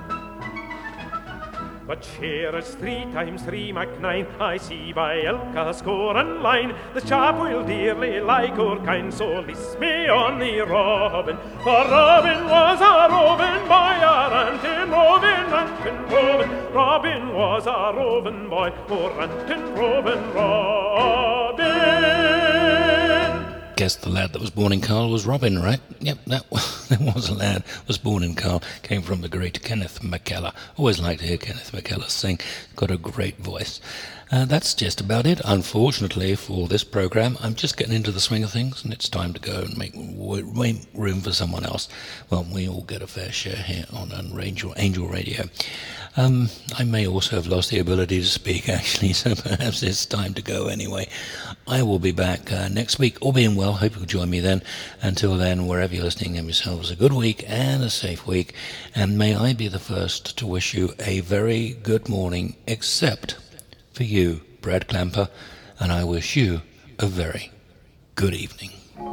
But here is three times three mac nine, I see by ilka score and line. The chap will dearly like our kind, so list me on the Robin. For Robin was a roving boy, a ranting, roving, ranting, roving. Robin was a roving boy, oh ranting, roving, Robin. Guess the lad that was born in Carl was Robin, right? Yep, that was, there was a lad was born in Carl, came from the great Kenneth McKellar. Always like to hear Kenneth McKellar sing. Got a great voice. Uh, that's just about it. Unfortunately for this program, I'm just getting into the swing of things, and it's time to go and make, make room for someone else. Well, we all get a fair share here on Angel, Angel Radio. Um, I may also have lost the ability to speak, actually, so perhaps it's time to go anyway. I will be back uh, next week, all being well. Hope you'll join me then. Until then, wherever you're listening, have yourselves a good week and a safe week. And may I be the first to wish you a very good morning, except for you, Brad Clamper, and I wish you a very good evening.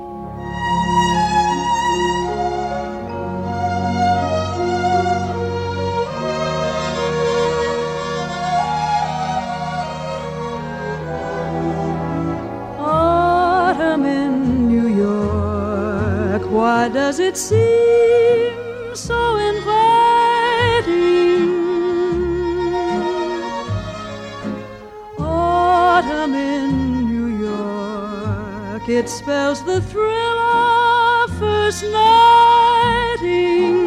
Autumn in New York, why does it seem so inviting? Autumn in New York, it spells the thrill of first nighting.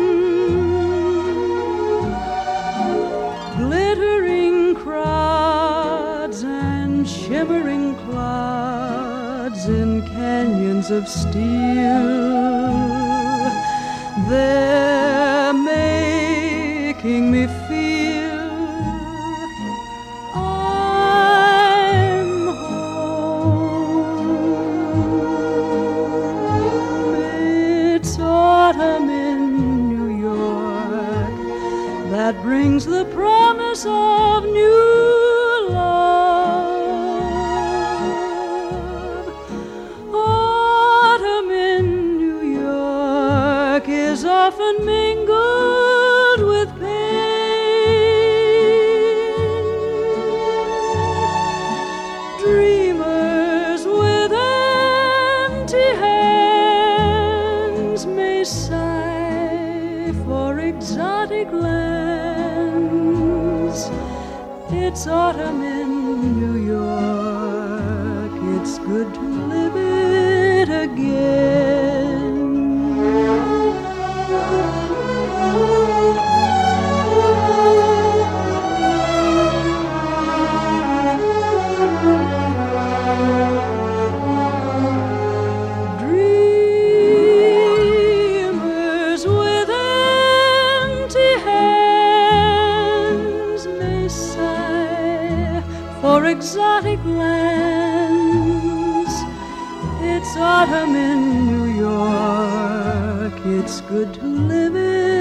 Glittering crowds and shimmering clouds in canyons of steel, they're making me feel I'm home. It's autumn in New York that brings the promise of new love. Autumn in New York exotic lands. It's autumn in New York. It's good to live it again. Dreamers with empty hands may sigh for exotic lands. It's autumn in New York. It's good to live in